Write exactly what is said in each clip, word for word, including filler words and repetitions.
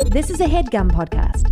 This is a HeadGum podcast.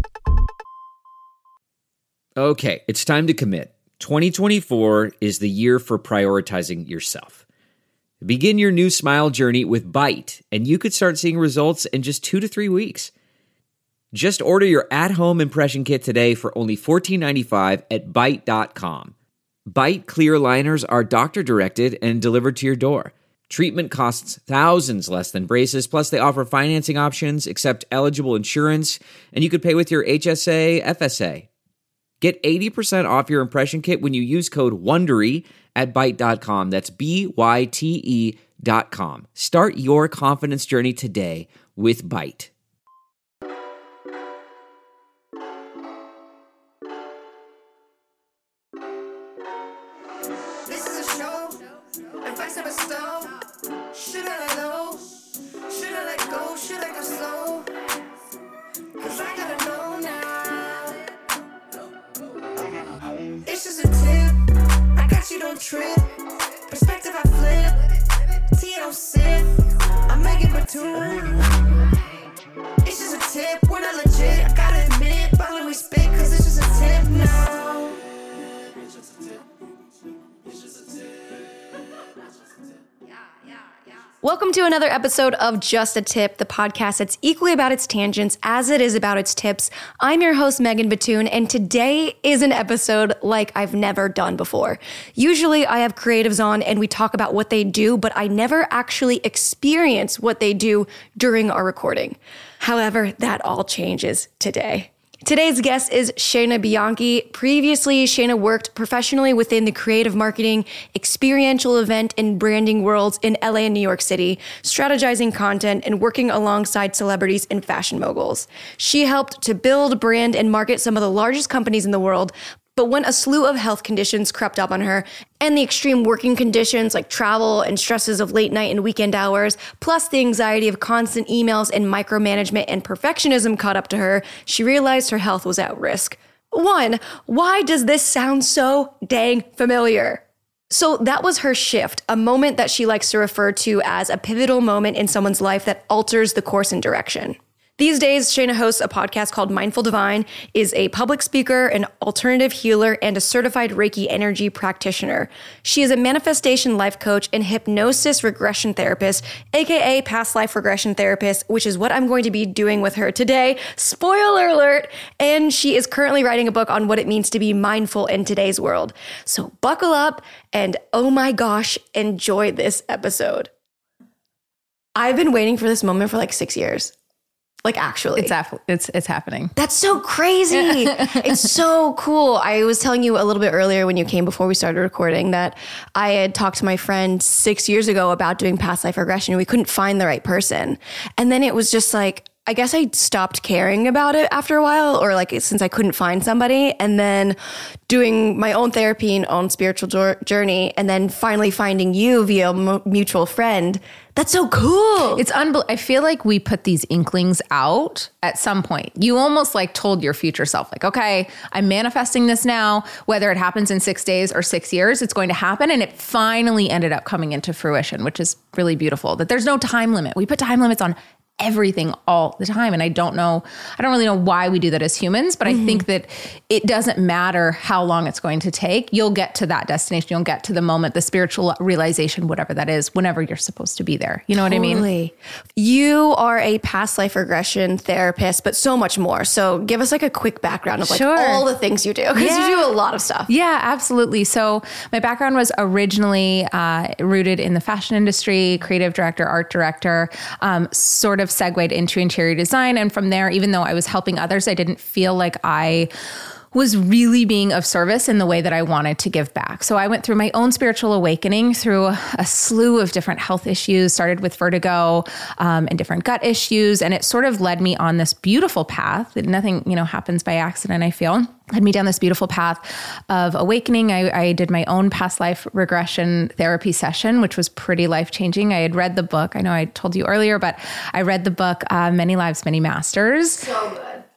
Okay, it's time to commit. twenty twenty-four is the year for prioritizing yourself. Begin your new smile journey with Byte, and you could start seeing results in just two to three weeks. Just order your at-home impression kit today for only fourteen ninety-five at byte dot com. Byte clear liners are doctor-directed and delivered to your door. Treatment costs thousands less than braces, plus they offer financing options, accept eligible insurance, and you could pay with your H S A, F S A. Get eighty percent off your impression kit when you use code WONDERY at byte dot com. That's B Y T E dot com. Start your confidence journey today with Byte. This is a show. Advice never stole. Should I let go? Should I let go? Should I go slow? Cause I gotta know now. It's just a tip. I got you, don't trip. Perspective I flip. T don't sip. I'm Megan Batoon. It's just a tip. We're not legit. I gotta admit. But when we spit, cause it's just a tip now. It's just a tip. It's just a tip. Yeah, yeah, yeah. Welcome to another episode of Just a Tip, the podcast that's equally about its tangents as it is about its tips. I'm your host, Megan Batoon, and today is an episode like I've never done before. Usually I have creatives on and we talk about what they do, but I never actually experience what they do during our recording. However, that all changes today. Today's guest is Shayna Bianchi. Previously, Shayna worked professionally within the creative marketing, experiential event, and branding worlds in L A and New York City, strategizing content and working alongside celebrities and fashion moguls. She helped to build, brand, and market some of the largest companies in the world. But when a slew of health conditions crept up on her, and the extreme working conditions like travel and stresses of late night and weekend hours, plus the anxiety of constant emails and micromanagement and perfectionism caught up to her, she realized her health was at risk. One, why does this sound so dang familiar? So that was her shift, a moment that she likes to refer to as a pivotal moment in someone's life that alters the course and direction. These days, Shayna hosts a podcast called Mindful Divine, is a public speaker, an alternative healer, and a certified Reiki energy practitioner. She is a manifestation life coach and hypnosis regression therapist, aka past life regression therapist, which is what I'm going to be doing with her today. Spoiler alert! And she is currently writing a book on what it means to be mindful in today's world. So buckle up and, oh my gosh, enjoy this episode. I've been waiting for this moment for like six years. Like actually. It's af- it's it's happening. That's so crazy. It's so cool. I was telling you a little bit earlier when you came before we started recording that I had talked to my friend six years ago about doing past life regression and we couldn't find the right person. And then it was just like, I guess I stopped caring about it after a while, or like since I couldn't find somebody, and then doing my own therapy and own spiritual journey, and then finally finding you via a mutual friend. That's so cool. It's unbelievable. I feel like we put these inklings out at some point. You almost like told your future self, like, okay, I'm manifesting this now, whether it happens in six days or six years, it's going to happen. And it finally ended up coming into fruition, which is really beautiful, that there's no time limit. We put time limits on everything all the time. And I don't know, I don't really know why we do that as humans, but mm-hmm. I think that it doesn't matter how long it's going to take. You'll get to that destination. You'll get to the moment, the spiritual realization, whatever that is, whenever you're supposed to be there. You know totally. what I mean? You are a past life regression therapist, but so much more. So give us like a quick background of like sure. all the things you do, because yeah. you do a lot of stuff. Yeah, absolutely. So my background was originally uh, rooted in the fashion industry, creative director, art director, um, sort of segued into interior design. And from there, even though I was helping others, I didn't feel like I was really being of service in the way that I wanted to give back. So I went through my own spiritual awakening through a, a slew of different health issues, started with vertigo um, and different gut issues. And it sort of led me on this beautiful path that nothing, you know, happens by accident, I feel. Led me down this beautiful path of awakening. I, I did my own past life regression therapy session, which was pretty life-changing. I had read the book. I know I told you earlier, but I read the book, uh, Many Lives, Many Masters. So good.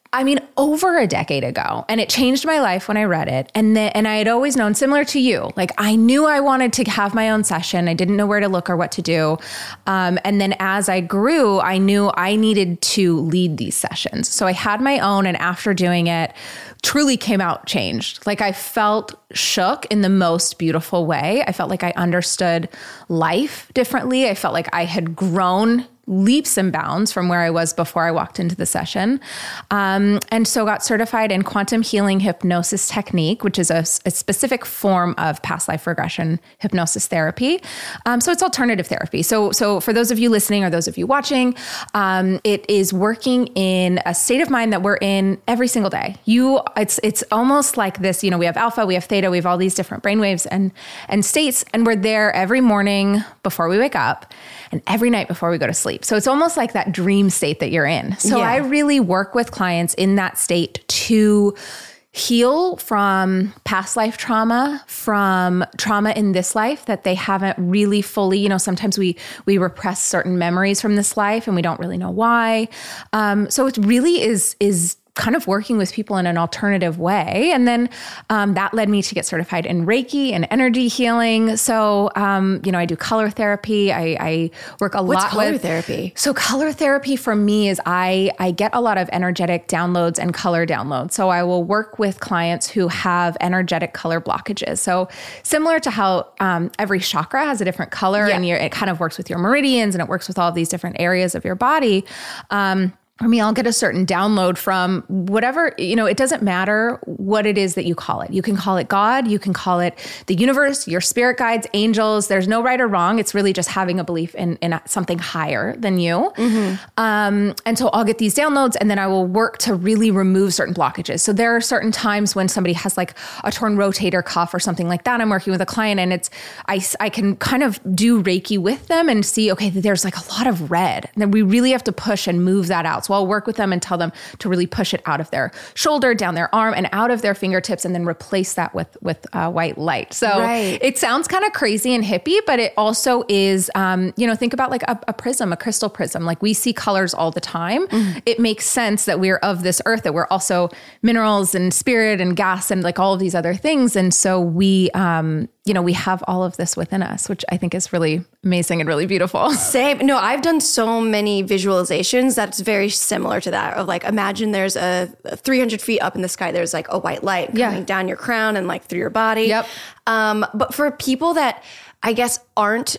I mean, over a decade ago, and it changed my life when I read it. And then, and I had always known, similar to you, like I knew I wanted to have my own session. I didn't know where to look or what to do. Um, and then as I grew, I knew I needed to lead these sessions. So I had my own, and after doing it, truly came out changed. Like I felt shook in the most beautiful way. I felt like I understood life differently. I felt like I had grown leaps and bounds from where I was before I walked into the session. Um, and so got certified in quantum healing hypnosis technique, which is a, a specific form of past life regression hypnosis therapy. Um, so it's alternative therapy. So, so for those of you listening or those of you watching, um, it is working in a state of mind that we're in every single day. You, it's, it's almost like this, you know, we have alpha, we have theta, we have all these different brainwaves and, and states, and we're there every morning before we wake up and every night before we go to sleep. So it's almost like that dream state that you're in. So Yeah. I really work with clients in that state to heal from past life trauma, from trauma in this life that they haven't really fully, you know, sometimes we we repress certain memories from this life and we don't really know why. Um, so it really is is kind of working with people in an alternative way. And then um, that led me to get certified in Reiki and energy healing. So, um, you know, I do color therapy. I, I work a What's lot color with therapy? So color therapy for me is I, I get a lot of energetic downloads and color downloads. So I will work with clients who have energetic color blockages. So similar to how um, every chakra has a different color, Yeah. and you're, it kind of works with your meridians and it works with all of these different areas of your body. Um, For me, I'll get a certain download from whatever, you know, it doesn't matter what it is that you call it. You can call it God, you can call it the universe, your spirit guides, angels. There's no right or wrong. It's really just having a belief in, in something higher than you. Mm-hmm. Um, and so I'll get these downloads and then I will work to really remove certain blockages. So there are certain times when somebody has like a torn rotator cuff or something like that. I'm working with a client and it's, I, I can kind of do Reiki with them and see, okay, there's like a lot of red. And then we really have to push and move that out. So I'll work with them and tell them to really push it out of their shoulder, down their arm, and out of their fingertips, and then replace that with with uh, white light. So Right. it sounds kind of crazy and hippie, but it also is, um, you know, think about like a, a prism, a crystal prism. Like we see colors all the time. Mm-hmm. It makes sense that we're of this earth, that we're also minerals and spirit and gas and like all of these other things. And so we, um, you know, we have all of this within us, which I think is really amazing and really beautiful. Same. No, I've done so many visualizations that's very similar to that. Of like, imagine there's a, a three hundred feet up in the sky, there's like a white light Yeah. coming down your crown and like through your body. Yep. Um, but for people that I guess aren't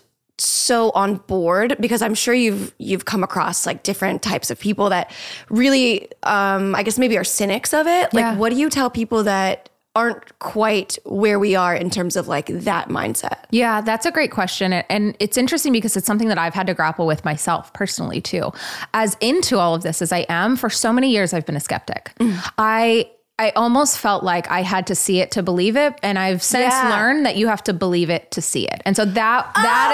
so on board, because I'm sure you've you've come across like different types of people that really, um, I guess maybe are cynics of it. Like, Yeah. what do you tell people that aren't quite where we are in terms of like that mindset? Yeah, that's a great question. And it's interesting because it's something that I've had to grapple with myself personally too. As into all of this as I am, for so many years, I've been a skeptic. Mm. I I almost felt like I had to see it to believe it. And I've since Yeah. learned that you have to believe it to see it. And so that that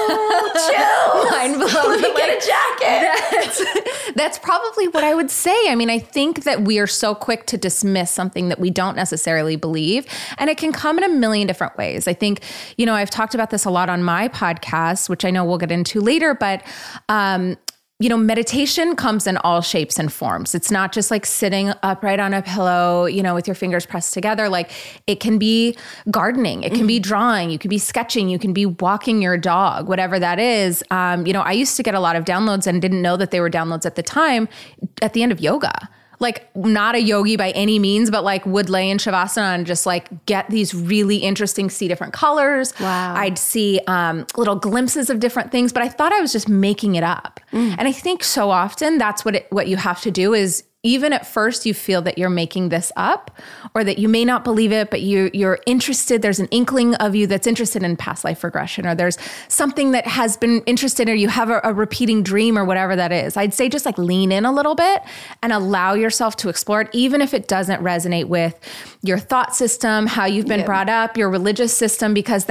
Oh, is mind blowing. Let me get a jacket. That's, that's probably what I would say. I mean, I think that we are so quick to dismiss something that we don't necessarily believe, and it can come in a million different ways. I think, you know, I've talked about this a lot on my podcast, which I know we'll get into later, but, um, you know, meditation comes in all shapes and forms. It's not just like sitting upright on a pillow, you know, with your fingers pressed together. Like it can be gardening, it can be drawing, you can be sketching, you can be walking your dog, whatever that is. Um, you know, I used to get a lot of downloads and didn't know that they were downloads at the time at the end of yoga. Like not a yogi by any means, but like would lay in Shavasana and just like get these really interesting, see different colors. Wow. I'd see um, little glimpses of different things, but I thought I was just making it up. Mm. And I think so often that's what it, what you have to do is, even at first you feel that you're making this up or that you may not believe it, but you, you're interested. There's an inkling of you that's interested in past life regression, or there's something that has been interested, or you have a, a repeating dream or whatever that is. I'd say just like lean in a little bit and allow yourself to explore it, even if it doesn't resonate with your thought system, how you've been Yeah. brought up, your religious system, because that's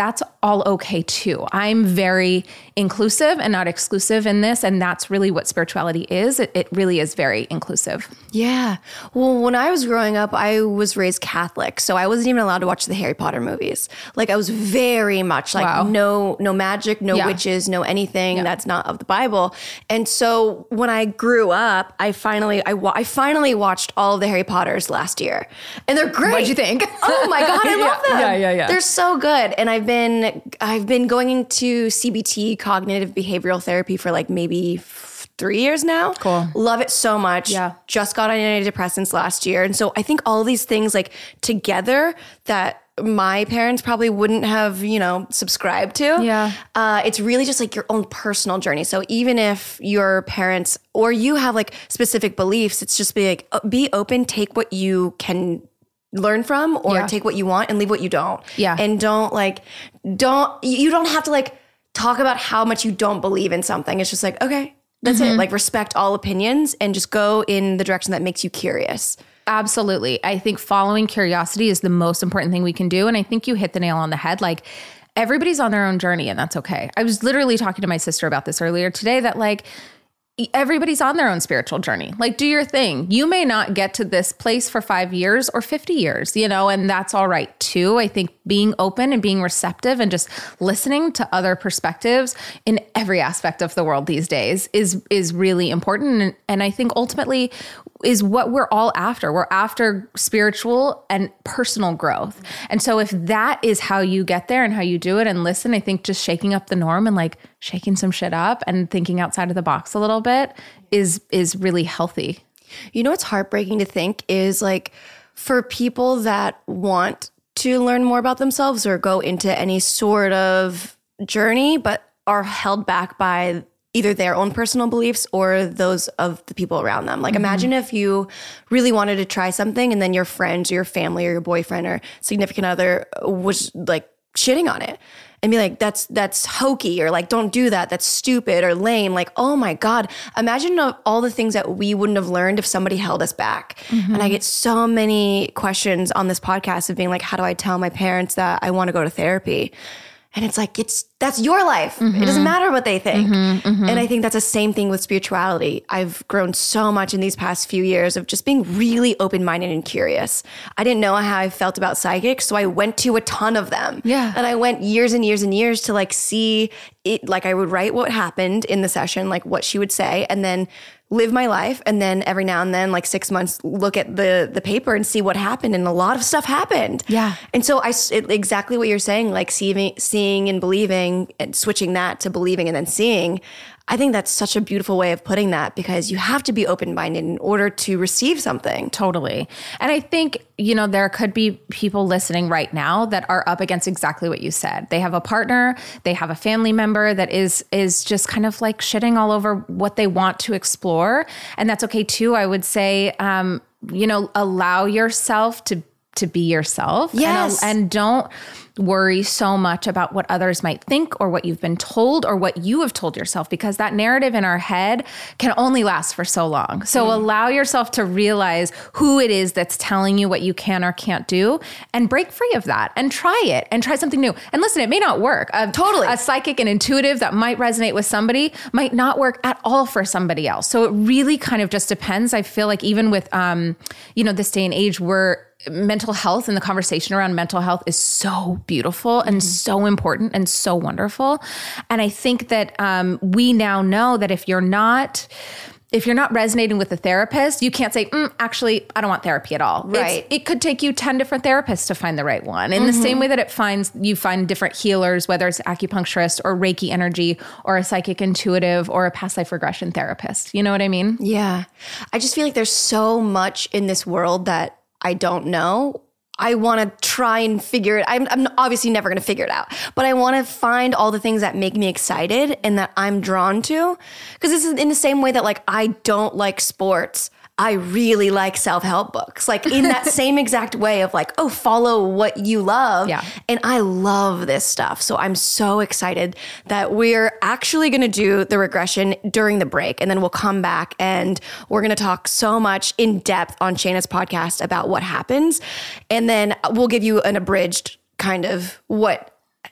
all okay too. I'm very inclusive and not exclusive in this. And that's really what spirituality is. It, it really is very inclusive. Yeah. Well, when I was growing up, I was raised Catholic, so I wasn't even allowed to watch the Harry Potter movies. Like I was very much like Wow. no no magic, no Yeah. witches, no anything Yeah. that's not of the Bible. And so when I grew up, I finally I, wa- I finally watched all of the Harry Potters last year. And they're great. What'd you think? Oh my God, I love Yeah, them. yeah, yeah, yeah. They're so good. And I've been I've been going into C B T, cognitive behavioral therapy, for like maybe f- three years now. Cool. Love it so much. Yeah. Just got on antidepressants last year. And so I think all these things like together that my parents probably wouldn't have, you know, subscribed to. Yeah. Uh, it's really just like your own personal journey. So even if your parents or you have like specific beliefs, it's just be like, uh, be open, take what you can learn from, or Yeah. take what you want and leave what you don't. Yeah. And don't like, don't, you don't have to like talk about how much you don't believe in something. It's just like, okay, that's Mm-hmm. it. Like respect all opinions and just go in the direction that makes you curious. Absolutely. I think following curiosity is the most important thing we can do. And I think you hit the nail on the head. Like everybody's on their own journey, and that's okay. I was literally talking to my sister about this earlier today, that like everybody's on their own spiritual journey. Like do your thing. You may not get to this place for five years or fifty years, you know, and that's all right too. I think being open and being receptive and just listening to other perspectives in every aspect of the world these days is, is really important. And, and I think ultimately is what we're all after. We're after spiritual and personal growth. And so if that is how you get there and how you do it and listen, I think just shaking up the norm and like shaking some shit up and thinking outside of the box a little bit is is really healthy. You know what's heartbreaking to think is like for people that want to learn more about themselves or go into any sort of journey, but are held back by either their own personal beliefs or those of the people around them. Like imagine if you really wanted to try something and then your friends or your family or your boyfriend or significant other was like shitting on it and be like, that's, that's hokey, or like, don't do that. That's stupid or lame. Like, oh my God, imagine all the things that we wouldn't have learned if somebody held us back. Mm-hmm. And I get so many questions on this podcast of being like, how do I tell my parents that I want to go to therapy? And it's like, it's, that's your life. Mm-hmm. It doesn't matter what they think. Mm-hmm, mm-hmm. And I think that's the same thing with spirituality. I've grown so much in these past few years of just being really open-minded and curious. I didn't know how I felt about psychics, so I went to a ton of them. Yeah. And I went years and years and years to like see it, like I would write what happened in the session, like what she would say, and then live my life. And then every now and then, like six months, look at the the paper and see what happened. And a lot of stuff happened. Yeah. And so I, it, exactly what you're saying, like seeing, seeing and believing and switching that to believing and then seeing, I think that's such a beautiful way of putting that, because you have to be open-minded in order to receive something. Totally. And I think, you know, there could be people listening right now that are up against exactly what you said. They have a partner, they have a family member that is is just kind of like shitting all over what they want to explore. And that's okay too. I would say, um, you know, allow yourself to to be yourself. Yes. And, and don't worry so much about what others might think or what you've been told or what you have told yourself, because that narrative in our head can only last for so long. So mm. allow yourself to realize who it is that's telling you what you can or can't do, and break free of that and try it and try something new. And listen, it may not work. A, Totally. A psychic and intuitive that might resonate with somebody might not work at all for somebody else. So it really kind of just depends. I feel like even with, um, you know, this day and age where mental health and the conversation around mental health is so beautiful and mm-hmm. so important and so wonderful. And I think that um, we now know that if you're not, if you're not resonating with a therapist, you can't say, mm, actually, I don't want therapy at all. Right. It's, it could take you ten different therapists to find the right one. In mm-hmm. the same way that it finds, you find different healers, whether it's acupuncturist or Reiki energy or a psychic intuitive or a past life regression therapist. You know what I mean? Yeah. I just feel like there's so much in this world that I don't know. I want to try and figure it. I'm, I'm obviously never going to figure it out, but I want to find all the things that make me excited and that I'm drawn to. Because this is in the same way that like I don't like sports, I really like self-help books. Like in that same exact way of like, oh, follow what you love. Yeah. And I love this stuff. So I'm so excited that we're actually going to do the regression during the break. And then we'll come back and we're going to talk so much in depth on Shayna's podcast about what happens. And then we'll give you an abridged kind of what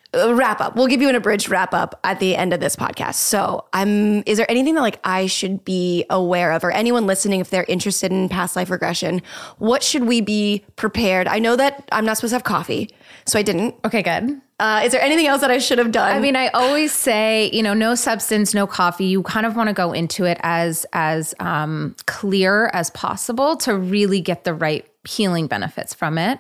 uh, wrap up. We'll give you an abridged wrap up at the end of this podcast. So I'm, is there anything that like I should be aware of, or anyone listening, if they're interested in past life regression, what should we be prepared? I know that I'm not supposed to have coffee, so I didn't. Okay, good. Uh, is there anything else that I should have done? I mean, I always say, you know, no substance, no coffee. You kind of want to go into it as, as um, clear as possible to really get the right healing benefits from it.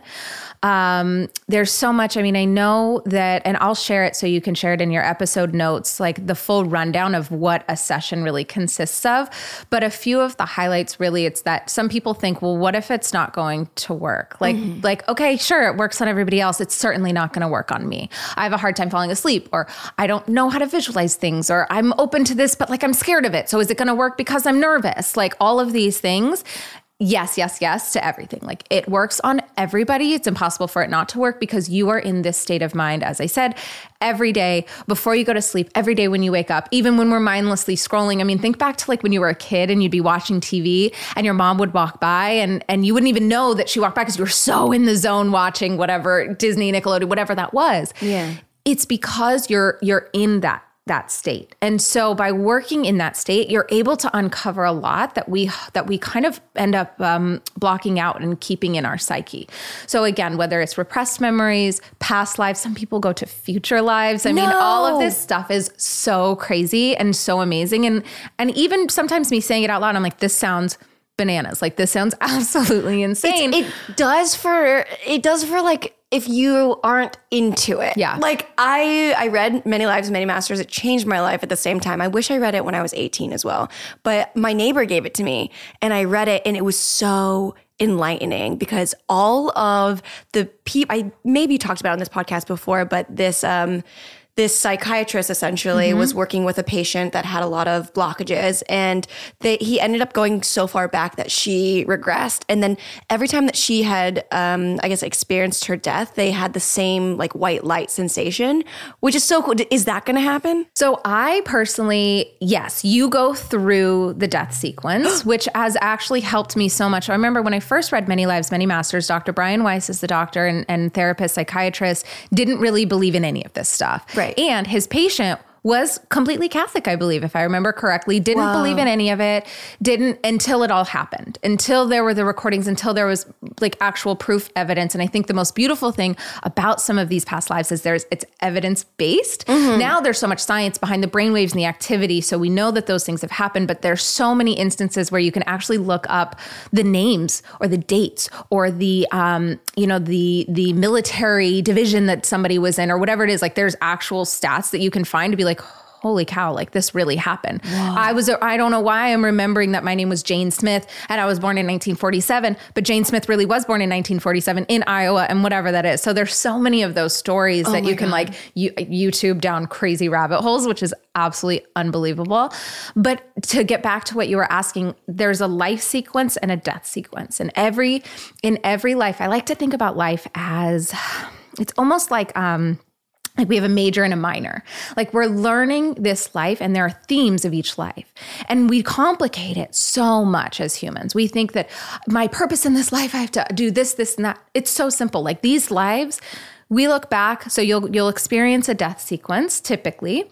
Um, there's so much. I mean, I know that, and I'll share it so you can share it in your episode notes, like the full rundown of what a session really consists of. But a few of the highlights, really, it's that some people think, well, what if it's not going to work? Like, mm-hmm. like, okay, sure, it works on everybody else. It's certainly not going to work on me. I have a hard time falling asleep, or I don't know how to visualize things, or I'm open to this, but like I'm scared of it. So is it going to work because I'm nervous? Like all of these things. Yes, yes, yes to everything. Like it works on everybody. It's impossible for it not to work because you are in this state of mind, as I said, every day before you go to sleep, every day when you wake up, even when we're mindlessly scrolling. I mean, think back to like when you were a kid and you'd be watching T V and your mom would walk by and, and you wouldn't even know that she walked by because you were so in the zone watching whatever, Disney, Nickelodeon, whatever that was. Yeah. It's because you're you're in that that state. And so by working in that state, you're able to uncover a lot that we that we kind of end up um, blocking out and keeping in our psyche. So again, whether it's repressed memories, past lives, some people go to future lives. I no. mean, all of this stuff is so crazy and so amazing. And and even sometimes me saying it out loud, I'm like, this sounds bananas. Like this sounds absolutely insane. It's, it does for, it does for like, if you aren't into it. Yeah. Like I I read Many Lives, Many Masters. It changed my life at the same time. I wish I read it when I was eighteen as well. But my neighbor gave it to me and I read it and it was so enlightening because all of the people, I maybe talked about it on this podcast before, but this, um, this psychiatrist essentially mm-hmm. was working with a patient that had a lot of blockages, and they, he ended up going so far back that she regressed. And then every time that she had, um, I guess, experienced her death, they had the same like white light sensation, which is so cool. Is that going to happen? So I personally, yes, you go through the death sequence, which has actually helped me so much. I remember when I first read Many Lives, Many Masters, Doctor Brian Weiss is the doctor and, and therapist, psychiatrist, didn't really believe in any of this stuff. Right. And his patient was completely Catholic, I believe, if I remember correctly, didn't Wow. believe in any of it, didn't until it all happened, until there were the recordings, until there was like actual proof evidence. And I think the most beautiful thing about some of these past lives is there's it's evidence-based. Mm-hmm. Now there's so much science behind the brainwaves and the activity. So we know that those things have happened, but there's so many instances where you can actually look up the names or the dates or the, um, you know, the, the military division that somebody was in or whatever it is. Like there's actual stats that you can find to be like, holy cow, like this really happened. Wow. I was, I don't know why I'm remembering that my name was Jane Smith and I was born in nineteen forty-seven, but Jane Smith really was born in nineteen forty-seven in Iowa and whatever that is. So there's so many of those stories oh that you can God. like you, YouTube down crazy rabbit holes, which is absolutely unbelievable. But to get back to what you were asking, there's a life sequence and a death sequence. And every, in every life, I like to think about life as, it's almost like, um, Like we have a major and a minor. Like we're learning this life and there are themes of each life. And we complicate it so much as humans. We think that my purpose in this life, I have to do this, this, and that. It's so simple. Like these lives, we look back. So you'll you'll experience a death sequence typically.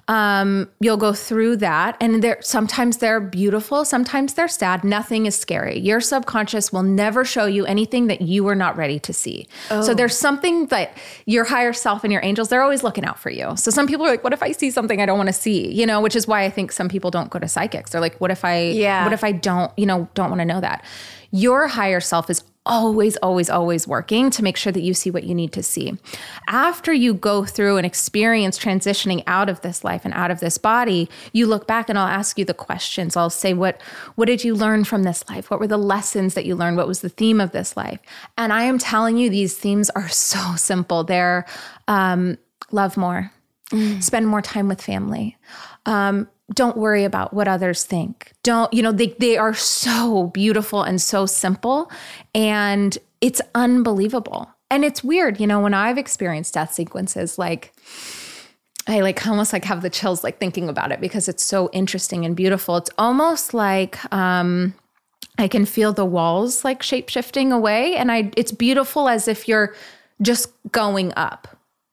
Um, you'll go through that and they're, sometimes they're beautiful. Sometimes they're sad. Nothing is scary. Your subconscious will never show you anything that you are not ready to see. Oh. So there's something that your higher self and your angels, they're always looking out for you. So some people are like, what if I see something I don't want to see? You know, which is why I think some people don't go to psychics. They're like, what if I, yeah. what if I don't, you know, don't want to know that? Your higher self is always, always, always working to make sure that you see what you need to see. After you go through and experience transitioning out of this life and out of this body, you look back and I'll ask you the questions. I'll say, what, what did you learn from this life? What were the lessons that you learned? What was the theme of this life? And I am telling you, these themes are so simple. They're um, love more, mm. spend more time with family, um, don't worry about what others think. Don't, you know, they, they are so beautiful and so simple and it's unbelievable. And it's weird, you know, when I've experienced death sequences, like I like almost like have the chills like thinking about it because it's so interesting and beautiful. It's almost like, um, I can feel the walls like shape shifting away and I, it's beautiful as if you're just going up.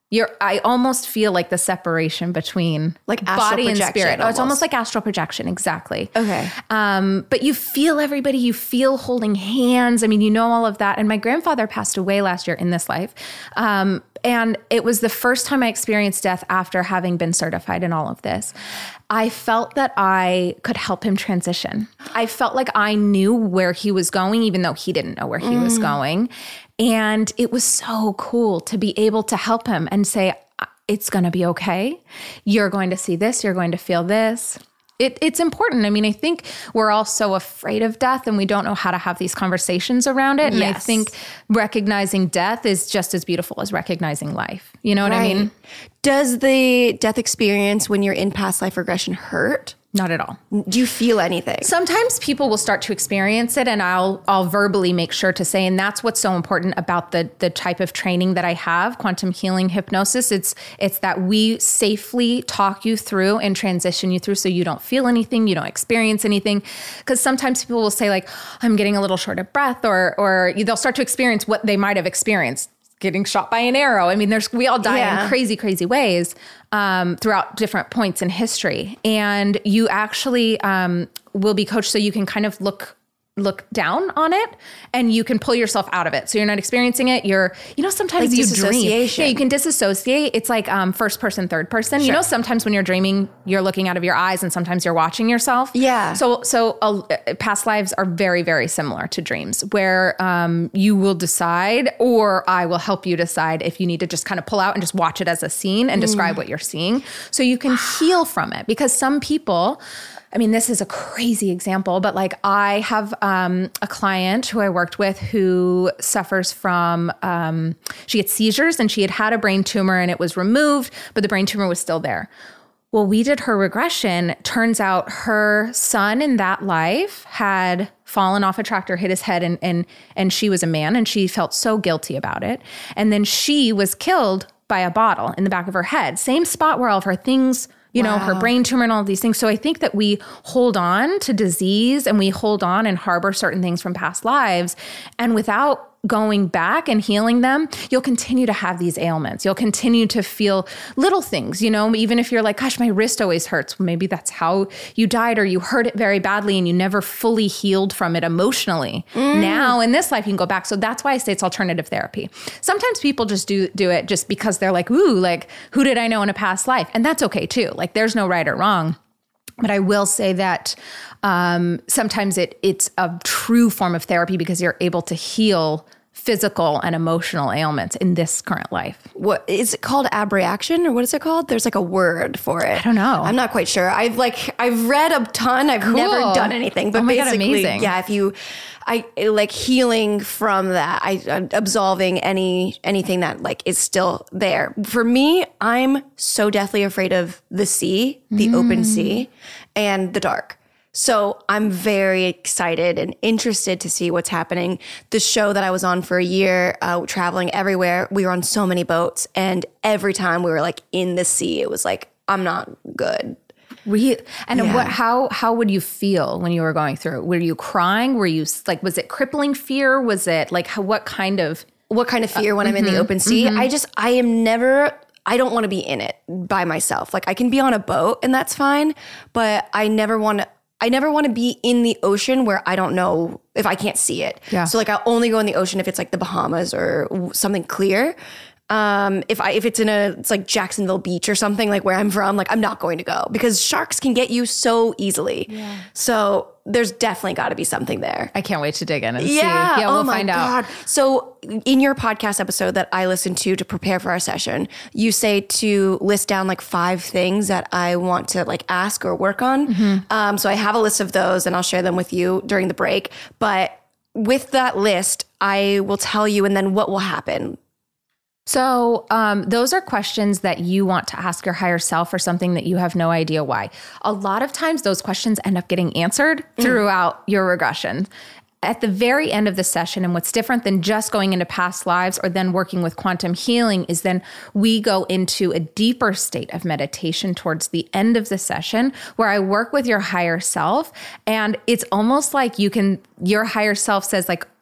You're, I almost feel like the separation between Like astral body and projection spirit. Oh, it's almost. almost like astral projection. Exactly. Okay. Um, but you feel everybody, you feel holding hands. I mean, you know, all of that. And my grandfather passed away last year in this life. Um, and it was the first time I experienced death after having been certified in all of this. I felt that I could help him transition. I felt like I knew where he was going, even though he didn't know where he mm. was going. And it was so cool to be able to help him and say, it's going to be okay. You're going to see this. You're going to feel this. It, it's important. I mean, I think we're all so afraid of death and we don't know how to have these conversations around it. And yes. I think recognizing death is just as beautiful as recognizing life. You know what right. I mean? Does the death experience when you're in past life regression hurt? Not at all. Do you feel anything? Sometimes people will start to experience it and I'll I'll verbally make sure to say, and that's what's so important about the the type of training that I have, quantum healing hypnosis. It's it's that we safely talk you through and transition you through so you don't feel anything, you don't experience anything. Because sometimes people will say like, I'm getting a little short of breath, or or they'll start to experience what they might have experienced. Getting shot by an arrow. I mean, there's we all die yeah. in crazy, crazy ways um, throughout different points in history. And you actually um, will be coached so you can kind of look look down on it and you can pull yourself out of it. So you're not experiencing it. You're, you know, sometimes like you dream. disassociation. Yeah, you can disassociate. It's like um, first person, third person. Sure. You know, sometimes when you're dreaming, you're looking out of your eyes and sometimes you're watching yourself. Yeah. So, so uh, past lives are very, very similar to dreams where um, you will decide, or I will help you decide if you need to just kind of pull out and just watch it as a scene and mm. describe what you're seeing so you can heal from it. Because some people, I mean, this is a crazy example, but like I have um, a client who I worked with who suffers from, um, she had seizures and she had had a brain tumor and it was removed, but the brain tumor was still there. Well, we did her regression. Turns out her son in that life had fallen off a tractor, hit his head, and and and she was a man and she felt so guilty about it. And then she was killed by a bottle in the back of her head, same spot where all of her things, you know, wow. her brain tumor and all of these things. So I think that we hold on to disease and we hold on and harbor certain things from past lives. And without going back and healing them, you'll continue to have these ailments. You'll continue to feel little things, you know, even if you're like, gosh, my wrist always hurts. Well, maybe that's how you died or you hurt it very badly and you never fully healed from it emotionally. Mm. Now in this life, you can go back. So that's why I say it's alternative therapy. Sometimes people just do, do it just because they're like, ooh, like who did I know in a past life? And that's okay too. Like there's no right or wrong. But I will say that um, sometimes it it's a true form of therapy because you're able to heal physical and emotional ailments in this current life. What is it called? Abreaction, or what is it called? There's like a word for it. I don't know. I'm not quite sure. I've like I've read a ton. I've Cool. never done anything, but oh my basically, God, amazing. yeah. If you, I like healing from that. I uh, absolving any anything that like is still there. For me, I'm so deathly afraid of the sea, the mm. open sea, and the dark. So I'm very excited and interested to see what's happening. The show that I was on for a year, uh, traveling everywhere, we were on so many boats. And every time we were like in the sea, it was like, I'm not good. We, and Yeah. what, how, how would you feel when you were going through it? Were you crying? Were you like, was it crippling fear? Was it like, how, what kind of? What kind of fear when I'm in the open sea? mm-hmm. I just, I am never, I don't want to be in it by myself. Like I can be on a boat and that's fine, but I never want to, I never want to be in the ocean where I don't know if I can't see it. Yeah. So like I'll only go in the ocean if it's like the Bahamas or something clear. Um, if I if it's in a it's like Jacksonville Beach or something like where I'm from, like I'm not going to go because sharks can get you so easily. Yeah. So there's definitely got to be something there. I can't wait to dig in and Yeah. see. Yeah, we'll oh my find God. out. So in your podcast episode that I listened to to prepare for our session, you say to list down like five things that I want to like ask or work on. Mm-hmm. Um, so I have a list of those and I'll share them with you during the break. But with that list, I will tell you and then what will happen. So um, those are questions that you want to ask your higher self for something that you have no idea why. A lot of times those questions end up getting answered mm. throughout your regression. At the very end of the session, and what's different than just going into past lives or then working with quantum healing is then we go into a deeper state of meditation towards the end of the session where I work with your higher self. And it's almost like you can, your higher self says like,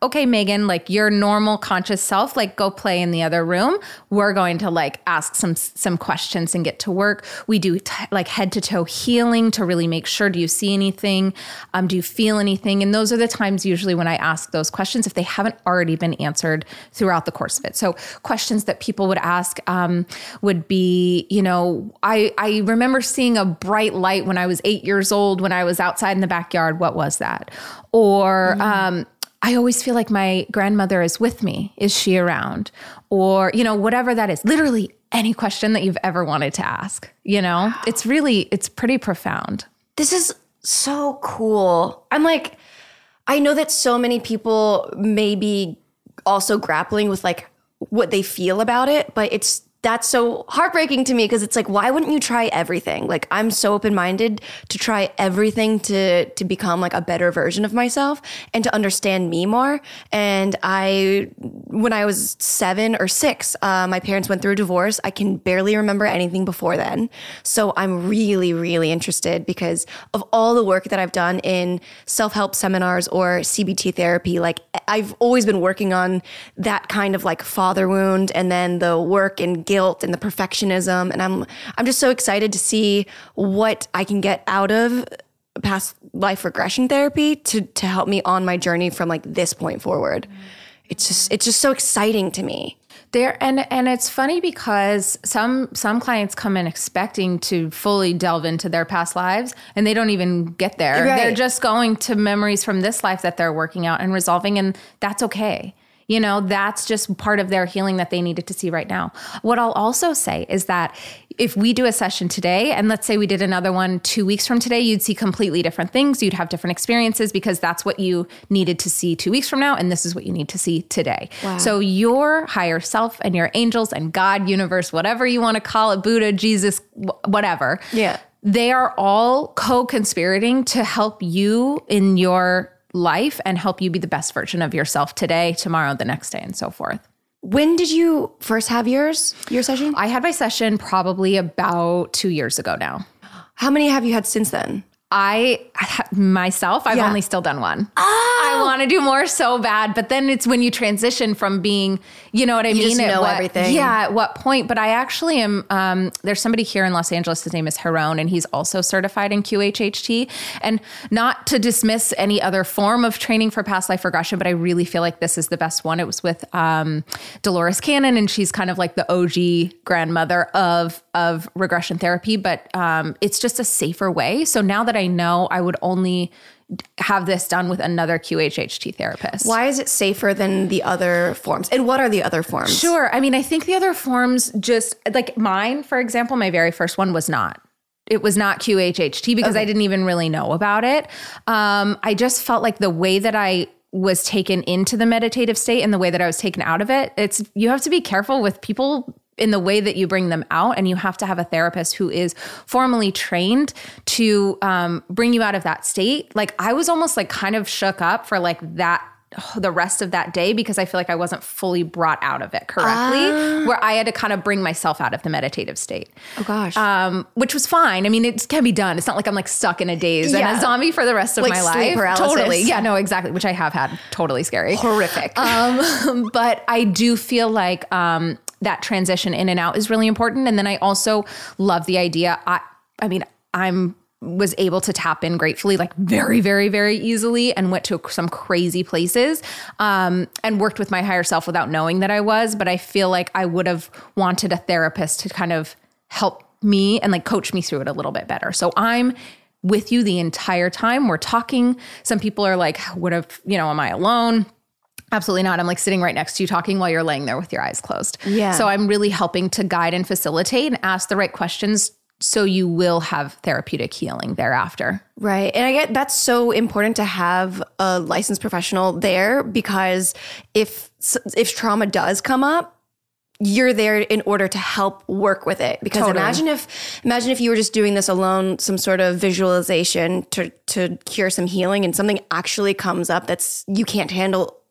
okay, Megan, like your normal conscious self, like go play in the other room. We're going to like ask some some questions and get to work. We do t- like head to toe healing to really make sure, do you see anything? Um, do you feel anything? And those are the times usually when I ask those questions if they haven't already been answered throughout the course of it. So questions that people would ask um, would be, you know, I, I remember seeing a bright light when I was eight years old, when I was outside in the backyard. What was that? Or, mm. um, I always feel like my grandmother is with me. Is she around? Or, you know, whatever that is, literally any question that you've ever wanted to ask, you know, wow. It's really, it's pretty profound. This is so cool. I'm like, I know that so many people may be also grappling with like what they feel about it, but it's that's so heartbreaking to me because it's like, why wouldn't you try everything? Like, I'm so open-minded to try everything to to become like a better version of myself and to understand me more. And I, when I was seven or six, uh, my parents went through a divorce. I can barely remember anything before then. So I'm really, really interested because of all the work that I've done in self-help seminars or C B T therapy. Like, I've always been working on that kind of like father wound and then the work and guilt and the perfectionism. And I'm I'm just so excited to see what I can get out of past life regression therapy to to help me on my journey from like this point forward. It's just it's just so exciting to me. There and and it's funny because some some clients come in expecting to fully delve into their past lives and they don't even get there. Right. They're just going to memories from this life that they're working out and resolving, and that's okay. You know, that's just part of their healing that they needed to see right now. What I'll also say is that if we do a session today, and let's say we did another one two weeks from today, you'd see completely different things. You'd have different experiences because that's what you needed to see two weeks from now. And this is what you need to see today. Wow. So your higher self and your angels and God, universe, whatever you want to call it, Buddha, Jesus, whatever. Yeah. They are all co-conspirating to help you in your life and help you be the best version of yourself today, tomorrow, the next day, and so forth. When did you first have yours, your session? I had my session probably about two years ago now. How many have you had since then? I, myself, I've yeah. only still done one. Oh. I want to do more so bad, but then it's when you transition from being, you know what I you mean? Just at know what, everything. Yeah, at what point? But I actually am, um, there's somebody here in Los Angeles, his name is Haron, and he's also certified in Q H H T. And not to dismiss any other form of training for past life regression, but I really feel like this is the best one. It was with um, Dolores Cannon, and she's kind of like the O G grandmother of, of regression therapy, but um, it's just a safer way. So now that I know, I would only have this done with another Q H H T therapist. Why is it safer than the other forms? And what are the other forms? Sure. I mean, I think the other forms just like mine, for example, my very first one was not. It was not Q H H T because okay. I didn't even really know about it. Um, I just felt like the way that I was taken into the meditative state and the way that I was taken out of it, it's, you have to be careful with people in the way that you bring them out. And you have to have a therapist who is formally trained to um, bring you out of that state. Like I was almost like kind of shook up for like that, the rest of that day, because I feel like I wasn't fully brought out of it correctly, uh, where I had to kind of bring myself out of the meditative state. Oh gosh. Um, which was fine. I mean, it can be done. It's not like I'm like stuck in a daze yeah. and a zombie for the rest of like my sleep life. Paralysis. Totally. Yeah, no, exactly. Which I have had. Totally scary. Horrific. Um, but I do feel like, um, that transition in and out is really important. And then I also love the idea. I, I mean, I'm was able to tap in gratefully, like very, very, very easily, and went to some crazy places, um, and worked with my higher self without knowing that I was. But I feel like I would have wanted a therapist to kind of help me and like coach me through it a little bit better. So I'm with you the entire time. We're talking. Some people are like, what if, you know, am I alone? Absolutely not. I'm like sitting right next to you talking while you're laying there with your eyes closed. Yeah. So I'm really helping to guide and facilitate and ask the right questions so you will have therapeutic healing thereafter. Right. And I get that's so important to have a licensed professional there, because if if trauma does come up, you're there in order to help work with it. Because totally. imagine if imagine if you were just doing this alone, some sort of visualization to to cure some healing, and something actually comes up that's you can't handle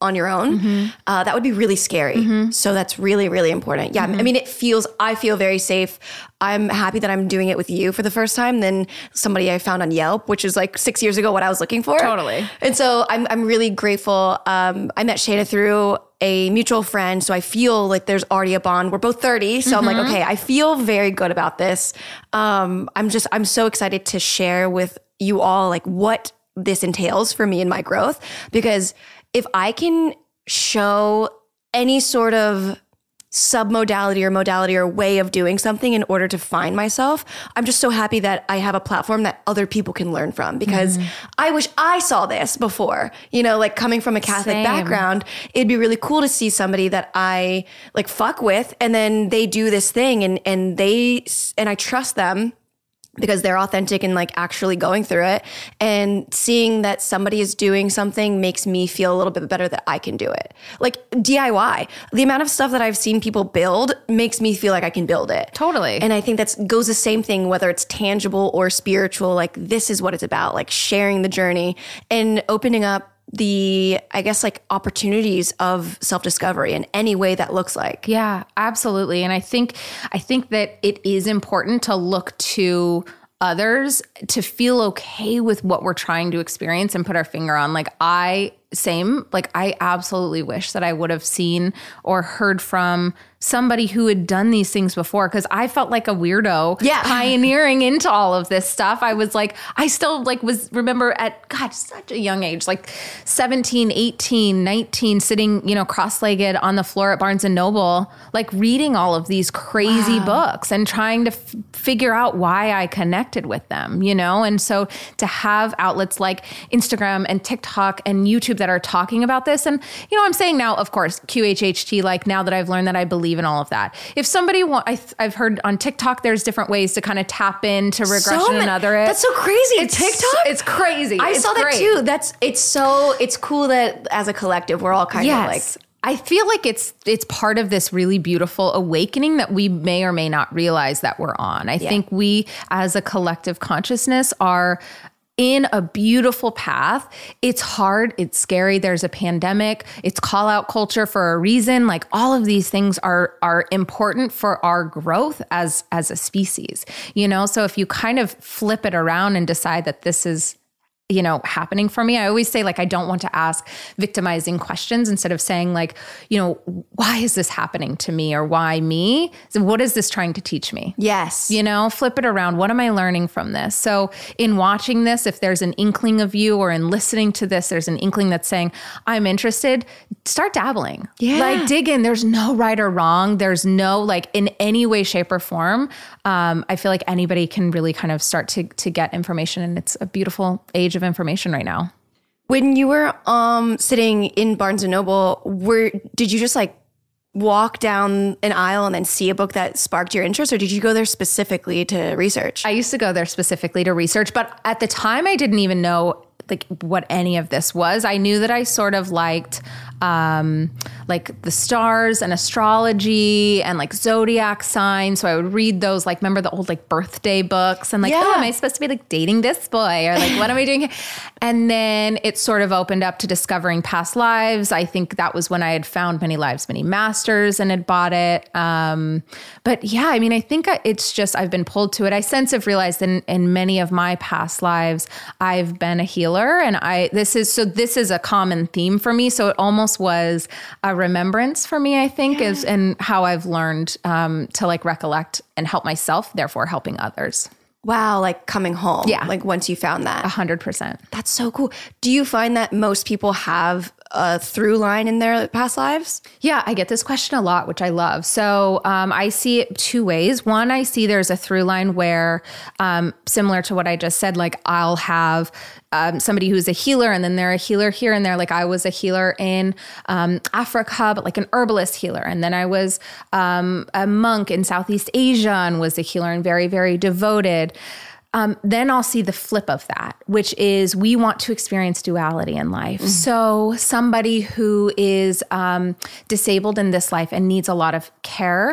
on your own, mm-hmm. uh, that would be really scary. Mm-hmm. So that's really, really important. Yeah. Mm-hmm. I mean, it feels, I feel very safe. I'm happy that I'm doing it with you for the first time than somebody I found on Yelp, which is like six years ago what I was looking for. Totally. And so I'm, I'm really grateful. Um, I met Shayna through a mutual friend. So I feel like there's already a bond. We're both thirty. So mm-hmm. I'm like, okay, I feel very good about this. Um, I'm just, I'm so excited to share with you all like what this entails for me and my growth. Because if I can show any sort of submodality or modality or way of doing something in order to find myself, I'm just so happy that I have a platform that other people can learn from, because mm. I wish I saw this before, you know, like coming from a Catholic Same. background, it'd be really cool to see somebody that I like fuck with and then they do this thing and, and they, and I trust them because they're authentic and like actually going through it, and seeing that somebody is doing something makes me feel a little bit better that I can do it. Like D I Y, the amount of stuff that I've seen people build makes me feel like I can build it. Totally. And I think that goes the same thing, whether it's tangible or spiritual, like this is what it's about, like sharing the journey and opening up the, I guess, like opportunities of self-discovery in any way that looks like. Yeah, absolutely. And I think, I think that it is important to look to others to feel okay with what we're trying to experience and put our finger on. Like I, same, like I absolutely wish that I would have seen or heard from somebody who had done these things before, because I felt like a weirdo yeah. pioneering into all of this stuff. I was like, I still like was, remember at, God, such a young age, like seventeen, eighteen, nineteen, sitting, you know, cross-legged on the floor at Barnes and Noble, like reading all of these crazy wow. books and trying to f- figure out why I connected with them, you know? And so to have outlets like Instagram and TikTok and YouTube that are talking about this, and, you know, I'm saying now, of course, Q H H T, like now that I've learned that I believe in all of that. If somebody want, I th- I've heard on TikTok, there's different ways to kind of tap into regression so and other it. That's so crazy. It's TikTok? It's crazy. I it's saw that great. too. That's, it's so, it's cool that as a collective, we're all kind yes. of like, I feel like it's it's part of this really beautiful awakening that we may or may not realize that we're on. I yeah. think we as a collective consciousness are in a beautiful path. It's hard. It's scary. There's a pandemic. It's call out culture for a reason. Like all of these things are are important for our growth as as a species, you know? So if you kind of flip it around and decide that this is, you know, happening for me, I always say, like, I don't want to ask victimizing questions instead of saying like, you know, why is this happening to me or why me? So what is this trying to teach me? yes. You know, flip it around. What am I learning from this? So in watching this, if there's an inkling of you, or in listening to this, there's an inkling that's saying, I'm interested, start dabbling. Yeah. Like dig in. There's no right or wrong. There's no like in any way, shape or form. Um, I feel like anybody can really kind of start to, to get information, and it's a beautiful age of information right now. When you were um sitting in Barnes and Noble, were did you just like walk down an aisle and then see a book that sparked your interest, or did you go there specifically to research? I used to go there specifically to research, but at the time I didn't even know like what any of this was. I knew that I sort of liked um, like the stars and astrology and like zodiac signs. So I would read those, like, remember the old like birthday books and like, Yeah. oh, am I supposed to be like dating this boy? Or like, what am I doing? And then it sort of opened up to discovering past lives. I think that was when I had found Many Lives, Many Masters and had bought it. Um, but yeah, I mean, I think it's just, I've been pulled to it. I since have realized in, in many of my past lives, I've been a healer, and I, this is, so this is a common theme for me. So it almost was a remembrance for me, I think, yeah. is and how I've learned um, to like recollect and help myself, therefore helping others. Wow, like coming home. Yeah. Like once you found that. A hundred percent. That's so cool. Do you find that most people have a through line in their past lives? Yeah, I get this question a lot, which I love. So um, I see it two ways. One, I see there's a through line where, um, similar to what I just said, like I'll have um, somebody who's a healer, and then they're a healer here and there. Like I was a healer in um, Africa, but like an herbalist healer. And then I was um, a monk in Southeast Asia and was a healer and very, very devoted. Um, then I'll see the flip of that, which is we want to experience duality in life. Mm-hmm. So somebody who is um, disabled in this life and needs a lot of care,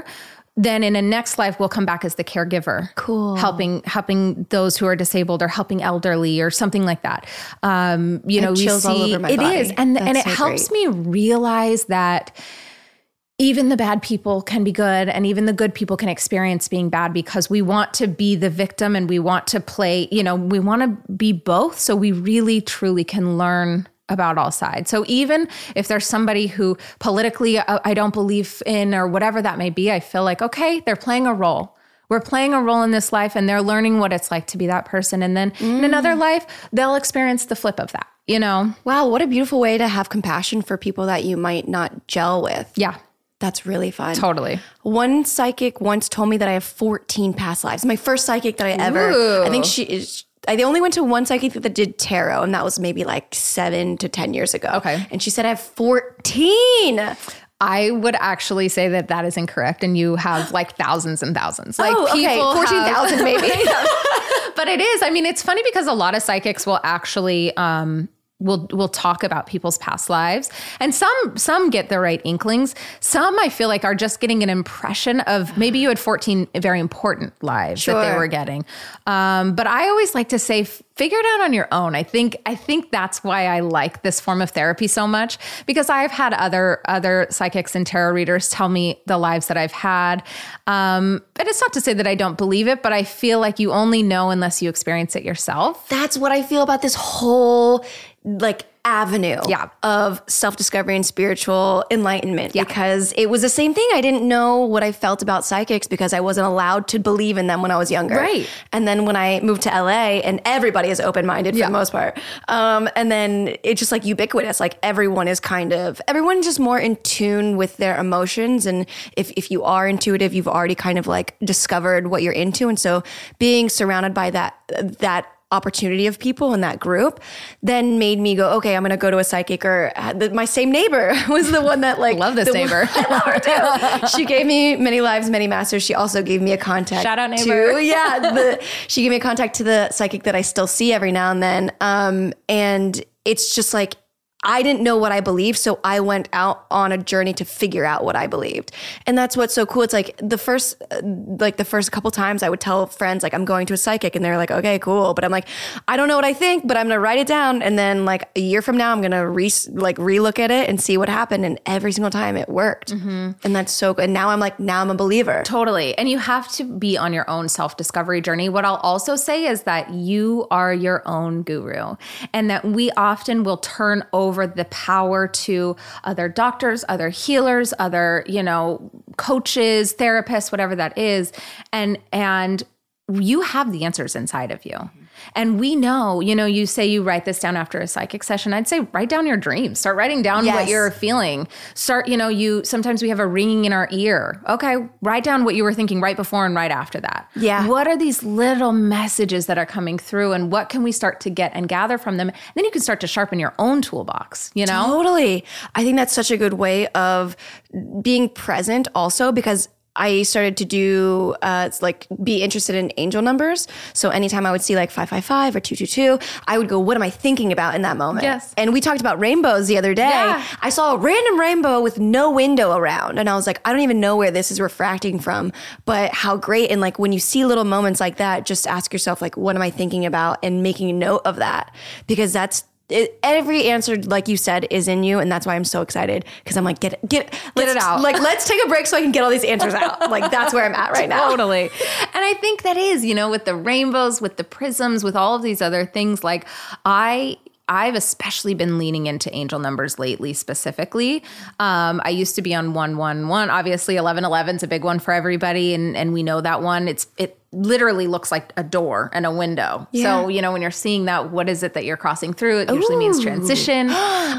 then in a next life, we'll come back as the caregiver. Cool. Helping, helping those who are disabled or helping elderly or something like that. Um, you It know, we chills see all over my it body. is. And, and it That's so helps great. me realize that even the bad people can be good and even the good people can experience being bad, because we want to be the victim and we want to play, you know, we want to be both. So we really, truly can learn about all sides. So even if there's somebody who politically I, I don't believe in or whatever that may be, I feel like, okay, they're playing a role. We're playing a role in this life and they're learning what it's like to be that person. And then mm. in another life, they'll experience the flip of that, you know? Wow, what a beautiful way to have compassion for people that you might not gel with. Yeah. That's really fun. Totally. One psychic once told me that I have fourteen past lives. My first psychic that I ever, Ooh. I think she is, I only went to one psychic that did tarot, and that was maybe like seven to ten years ago. Okay. And she said I have fourteen. I would actually say that that is incorrect, and you have like thousands and thousands. Like oh, okay, people fourteen thousand maybe. But it is. I mean, it's funny because a lot of psychics will actually um, will will talk about people's past lives, and some some get the right inklings. Some I feel like are just getting an impression of maybe you had fourteen very important lives Sure. that they were getting. Um, but I always like to say, figure it out on your own. I think I think that's why I like this form of therapy so much, because I've had other other psychics and tarot readers tell me the lives that I've had. Um, and it's not to say that I don't believe it, but I feel like you only know unless you experience it yourself. That's what I feel about this whole like avenue Yeah. of self-discovery and spiritual enlightenment, Yeah. because it was the same thing. I didn't know what I felt about psychics because I wasn't allowed to believe in them when I was younger. Right. And then when I moved to L A, and everybody is open-minded for Yeah. the most part. Um, and then it's just like ubiquitous. Like everyone is kind of, everyone's just more in tune with their emotions. And if, if you are intuitive, you've already kind of like discovered what you're into. And so being surrounded by that, that opportunity of people in that group then made me go, okay, I'm going to go to a psychic. Or uh, the, my same neighbor was the one that like, Love this the neighbor. One, I love her too. She gave me many lives, many masters. She also gave me a contact. Shout out neighbor. To, yeah. The, she gave me a contact to the psychic that I still see every now and then. Um, and it's just like, I didn't know what I believed, so I went out on a journey to figure out what I believed. And that's what's so cool. It's like the first, uh, like the first couple times I would tell friends, like, I'm going to a psychic, and they're like, okay, cool. But I'm like, I don't know what I think, but I'm going to write it down. And then like a year from now, I'm going to re like relook at it and see what happened. And every single time it worked. Mm-hmm. And that's so good. And now I'm like, now I'm a believer. Totally. And you have to be on your own self-discovery journey. What I'll also say is that you are your own guru, and that we often will turn over the power to other doctors, other healers, other, you know, coaches, therapists, whatever that is. And, and you have the answers inside of you. And we know, you know, you say you write this down after a psychic session. I'd say write down your dreams. Start writing down Yes. what you're feeling. Start, you know, you sometimes we have a ringing in our ear. Okay, write down what you were thinking right before and right after that. Yeah. What are these little messages that are coming through, and what can we start to get and gather from them? And then you can start to sharpen your own toolbox, you know? Totally. I think that's such a good way of being present also, because I started to do, uh, it's like be interested in angel numbers. So anytime I would see like five five five or two two two, I would go, what am I thinking about in that moment? Yes. And we talked about rainbows the other day. Yeah. I saw a random rainbow with no window around. And I was like, I don't even know where this is refracting from, but how great. And like when you see little moments like that, just ask yourself, like, what am I thinking about? And making a note of that, because that's, It, every answer, like you said, is in you, and that's why I'm so excited, because I'm like, get it, get, Get it out. Like, let's take a break so I can get all these answers out. Like, that's where I'm at right now. Totally. And I think that is, you know, with the rainbows, with the prisms, with all of these other things, like I, I've especially been leaning into angel numbers lately, specifically. Um, I used to be on one one one. Obviously, eleven eleven is a big one for everybody, and and we know that one. It's it literally looks like a door and a window. Yeah. So, you know, when you're seeing that, what is it that you're crossing through? It usually means transition.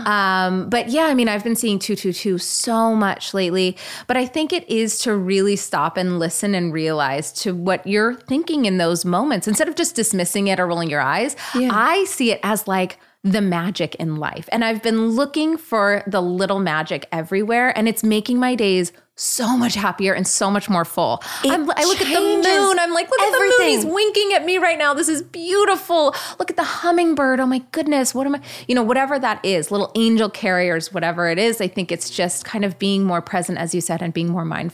um, but yeah, I mean, I've been seeing two two two so much lately, but I think it is to really stop and listen and realize to what you're thinking in those moments. Instead of just dismissing it or rolling your eyes, Yeah. I see it as like the magic in life. And I've been looking for the little magic everywhere, and it's making my days so much happier and so much more full. I'm, I look at the changes moon. I'm like, look at the moon. everything. He's winking at me right now. This is beautiful. Look at the hummingbird. Oh my goodness. What am I, you know, whatever that is, little angel carriers, whatever it is. I think it's just kind of being more present, as you said, and being more mindful.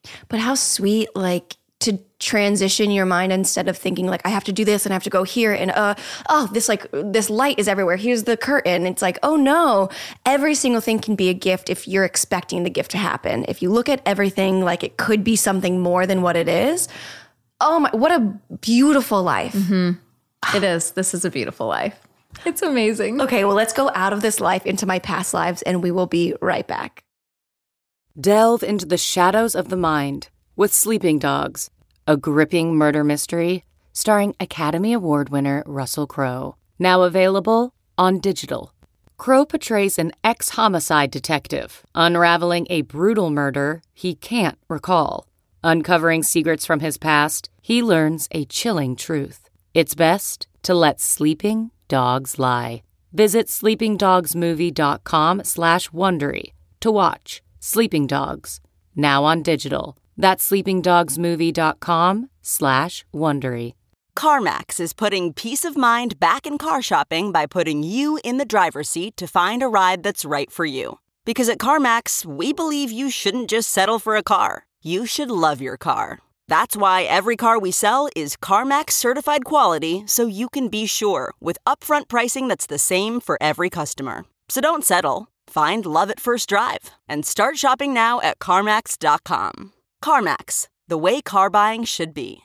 But how sweet, like, to transition your mind instead of thinking like, I have to do this and I have to go here and uh oh this like this light is everywhere, here's the curtain. It's like, oh no, every single thing can be a gift if you're expecting the gift to happen. If you look at everything like it could be something more than what it is, oh my, what a beautiful life. Mm-hmm. It is. This is a beautiful life. It's amazing. Okay, well, let's go out of this life into my past lives and we will be right back. Delve into the shadows of the mind with Sleeping Dogs, a gripping murder mystery starring Academy Award winner Russell Crowe. Now available on digital. Crowe portrays an ex-homicide detective unraveling a brutal murder he can't recall. Uncovering secrets from his past, he learns a chilling truth. It's best to let sleeping dogs lie. Visit sleepingdogsmovie.com slash Wondery to watch Sleeping Dogs, now on digital. That's sleepingdogsmovie.com slash Wondery. CarMax is putting peace of mind back in car shopping by putting you in the driver's seat to find a ride that's right for you. Because at CarMax, we believe you shouldn't just settle for a car. You should love your car. That's why every car we sell is CarMax certified quality, so you can be sure with upfront pricing that's the same for every customer. So don't settle. Find love at first drive and start shopping now at CarMax dot com. CarMax, the way car buying should be.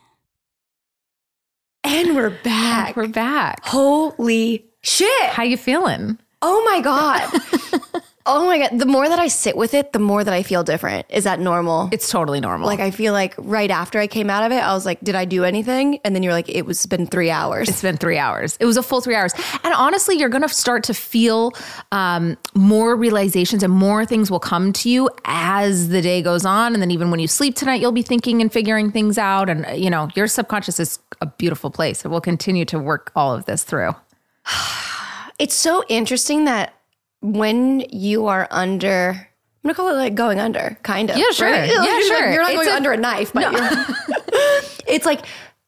And we're back. We're back. Holy shit. How you feeling? Oh my God. Oh my God. The more that I sit with it, the more that I feel different. Is that normal? It's totally normal. Like, I feel like right after I came out of it, I was like, did I do anything? And then you're like, it was been three hours. It's been three hours. It was a full three hours. And honestly, you're going to start to feel um, more realizations and more things will come to you as the day goes on. And then even when you sleep tonight, you'll be thinking and figuring things out. And, you know, your subconscious is a beautiful place. It will continue to work all of this through. It's so interesting that when you are under, I'm gonna call it like going under, kind of. Yeah, sure. Right? Yeah, you're sure. Like, you're not It's going a- under a knife, but No. you're, it's like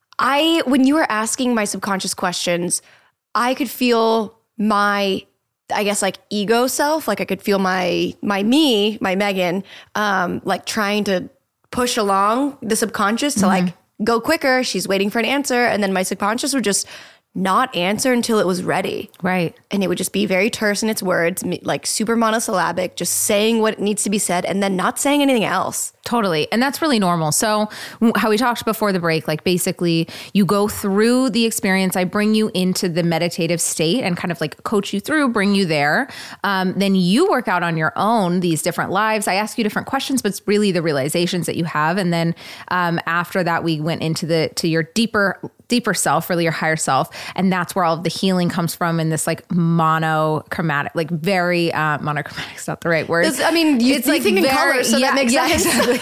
I, when you were asking my subconscious questions, I could feel my, I guess like ego self, like I could feel my my me, my Megan, um, like trying to push along the subconscious to like go quicker. She's waiting for an answer, and then my subconscious would just not answer until it was ready. Right. And it would just be very terse in its words, me- like super monosyllabic, just saying what needs to be said and then not saying anything else. Totally. And that's really normal. So w- how we talked before the break, like basically you go through the experience. I bring you into the meditative state and kind of like coach you through, bring you there. Um, then you work out on your own these different lives. I ask you different questions, but it's really the realizations that you have. And then um, after that, we went into the, to your deeper deeper self, really your higher self. And that's where all of the healing comes from in this like monochromatic, like very uh, monochromatic is not the right word. This- I mean, you- you think in colors, so that makes sense. Exactly.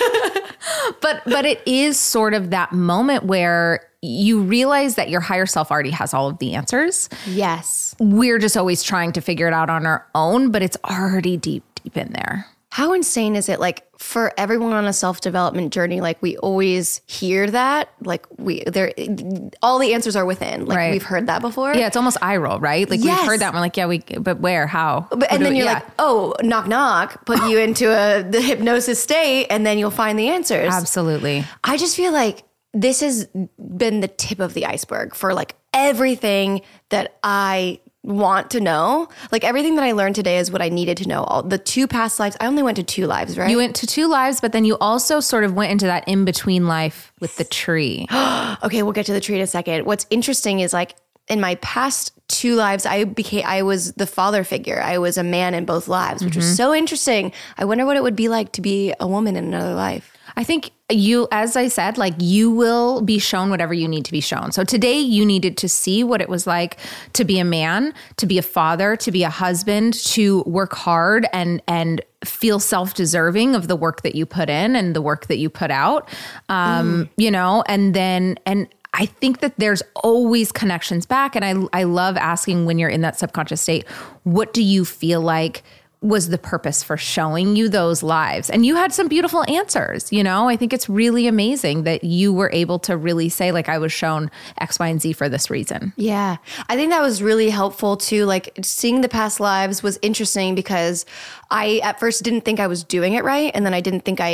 but but it is sort of that moment where you realize that your higher self already has all of the answers. Yes. We're just always trying to figure it out on our own, but it's already deep, deep in there. How insane is it? Like for everyone on a self-development journey, like we always hear that, like we, there, all the answers are within. Like Right. we've heard that before. Yeah, it's almost eye roll, right? Like Yes. we've heard that. And we're like, yeah, we, but where, how? But, Who and do then we- you're yeah. like, oh, knock, knock, put you into a the hypnosis state, and then you'll find the answers. Absolutely. I just feel like this has been the tip of the iceberg for like everything that I want to know. Like everything that I learned today is what I needed to know. All the two past lives. I only went to two lives, right? You went to two lives, but then you also sort of went into that in-between life with the tree. Okay, we'll get to the tree in a second. What's interesting is like in my past two lives, I became, I was the father figure. I was a man in both lives, which was so interesting. I wonder what it would be like to be a woman in another life. I think you, as I said, like you will be shown whatever you need to be shown. So today you needed to see what it was like to be a man, to be a father, to be a husband, to work hard and, and feel self-deserving of the work that you put in and the work that you put out. Um, mm. You know, and then, and I think that there's always connections back. And I, I love asking when you're in that subconscious state, what do you feel like was the purpose for showing you those lives? And you had some beautiful answers. You know, I think it's really amazing that you were able to really say, like, I was shown X, Y, and Z for this reason. Yeah. I think that was really helpful too. Like seeing the past lives was interesting because I at first didn't think I was doing it right. And then I didn't think I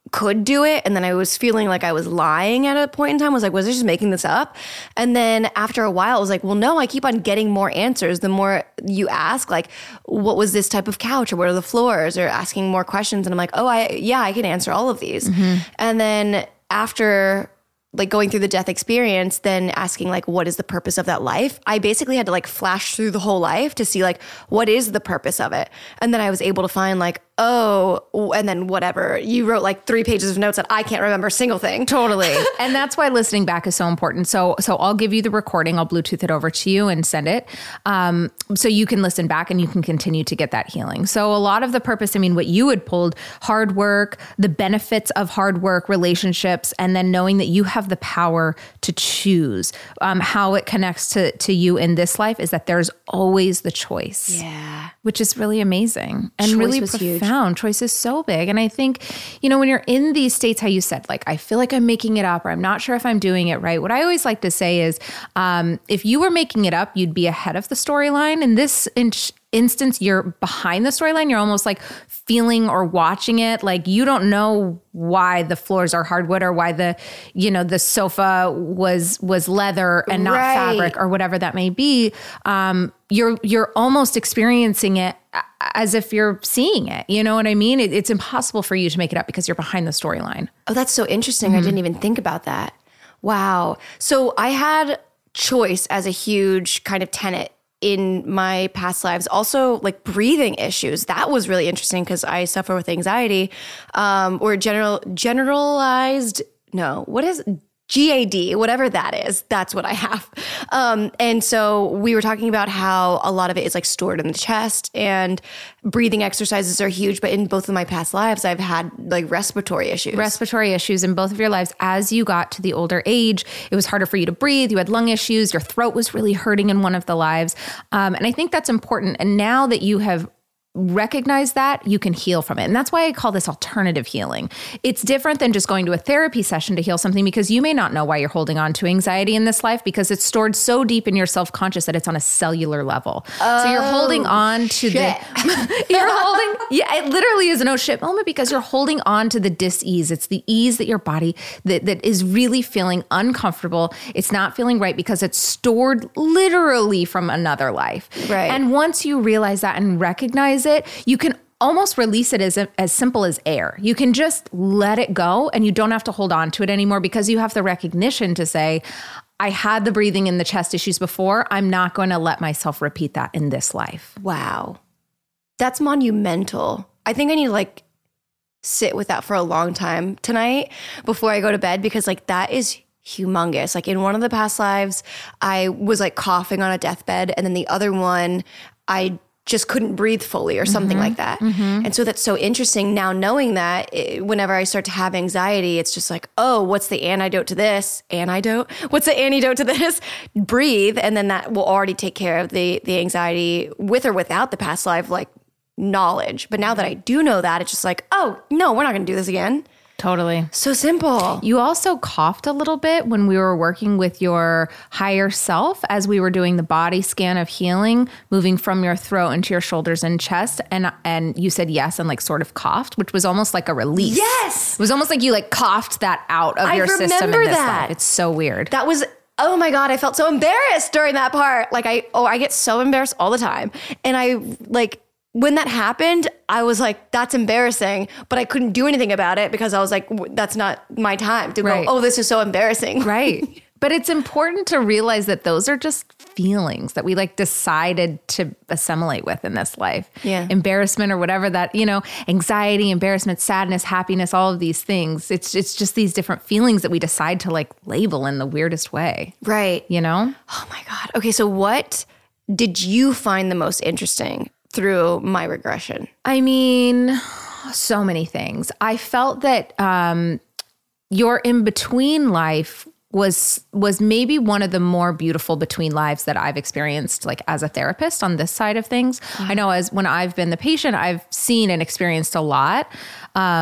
could do it. And then I was feeling like I was lying at a point in time. I was like, was I just making this up? And then after a while, I was like, well, no, I keep on getting more answers. The more you ask, like, what was this type of couch, or what are the floors, or asking more questions. And I'm like, oh, I, yeah, I can answer all of these. Mm-hmm. And then after like going through the death experience, then asking like, what is the purpose of that life? I basically had to like flash through the whole life to see like, what is the purpose of it? And then I was able to find like, oh, and then whatever. You wrote like three pages of notes that I can't remember a single thing. Totally. And that's why listening back is so important. So, so I'll give you the recording. I'll Bluetooth it over to you and send it. Um, so you can listen back and you can continue to get that healing. So a lot of the purpose, I mean, what you had pulled, hard work, the benefits of hard work, relationships, and then knowing that you have the power to choose. Um, how it connects to, to you in this life is that there's always the choice. Yeah. Which is really amazing and Choice really was huge. profound. Choice is so big. And I think, you know, when you're in these states, how you said, like, I feel like I'm making it up, or I'm not sure if I'm doing it right. What I always like to say is, um, if you were making it up, you'd be ahead of the storyline. In this in- instance, you're behind the storyline. You're almost like feeling or watching it. Like, you don't know why the floors are hardwood, or why the, you know, the sofa was, was leather and not Right. fabric, or whatever that may be. Um, you're, you're almost experiencing it as if you're seeing it. You know what I mean? It, it's impossible for you to make it up because you're behind the storyline. Oh, that's so interesting. I didn't even think about that. Wow. So I had choice as a huge kind of tenet in my past lives. Also, like breathing issues. That was really interesting because I suffer with anxiety, um, or general generalized. No, what is G A D, whatever that is, that's what I have. Um, and so we were talking about how a lot of it is like stored in the chest, and breathing exercises are huge. But in both of my past lives, I've had like respiratory issues. Respiratory issues in both of your lives. As you got to the older age, it was harder for you to breathe. You had lung issues. Your throat was really hurting in one of the lives. Um, and I think that's important. And now that you have recognize that, you can heal from it. And that's why I call this alternative healing. It's different than just going to a therapy session to heal something, because you may not know why you're holding on to anxiety in this life, because it's stored so deep in your self-conscious that it's on a cellular level. Oh, so you're holding on to shit. the, you're holding, yeah, it literally is a no shit moment, because you're holding on to the dis-ease. It's the ease that your body that, that is really feeling uncomfortable. It's not feeling right because it's stored literally from another life. Right. And once you realize that and recognize it, you can almost release it as as simple as air. You can just let it go, and you don't have to hold on to it anymore, because you have the recognition to say, I had the breathing and the chest issues before. I'm not going to let myself repeat that in this life. Wow. That's monumental. I think I need to like sit with that for a long time tonight before I go to bed, because like that is humongous. Like in one of the past lives, I was like coughing on a deathbed, and then the other one, I just couldn't breathe fully or something mm-hmm. like that. Mm-hmm. And so that's so interesting. Now knowing that, it, whenever I start to have anxiety, it's just like, oh, what's the antidote to this? Antidote? What's the antidote to this? Breathe. And then that will already take care of the the anxiety with or without the past life, like knowledge. But now that I do know that, it's just like, oh, no, we're not going to do this again. Totally. So simple. You also coughed a little bit when we were working with your higher self, as we were doing the body scan of healing, moving from your throat into your shoulders and chest. And and you said yes and like sort of coughed, which was almost like a release. Yes. It was almost like you like coughed that out of I your system. remember in this that. life. It's so weird. That was, oh my God, I felt so embarrassed during that part. Like I, oh, I get so embarrassed all the time. And I like, when that happened, I was like, that's embarrassing, but I couldn't do anything about it because I was like, that's not my time to Right. go, oh, this is so embarrassing. Right. But it's important to realize that those are just feelings that we like decided to assimilate with in this life. Yeah. Embarrassment or whatever that, you know, anxiety, embarrassment, sadness, happiness, all of these things. It's it's just these different feelings that we decide to like label in the weirdest way. Right. You know? Oh my God. Okay. So what did you find the most interesting through my regression? I mean, so many things. I felt that um, your in-between life was was maybe one of the more beautiful between lives that I've experienced, like as a therapist on this side of things. Mm-hmm. I know as when I've been the patient, I've seen and experienced a lot. Um,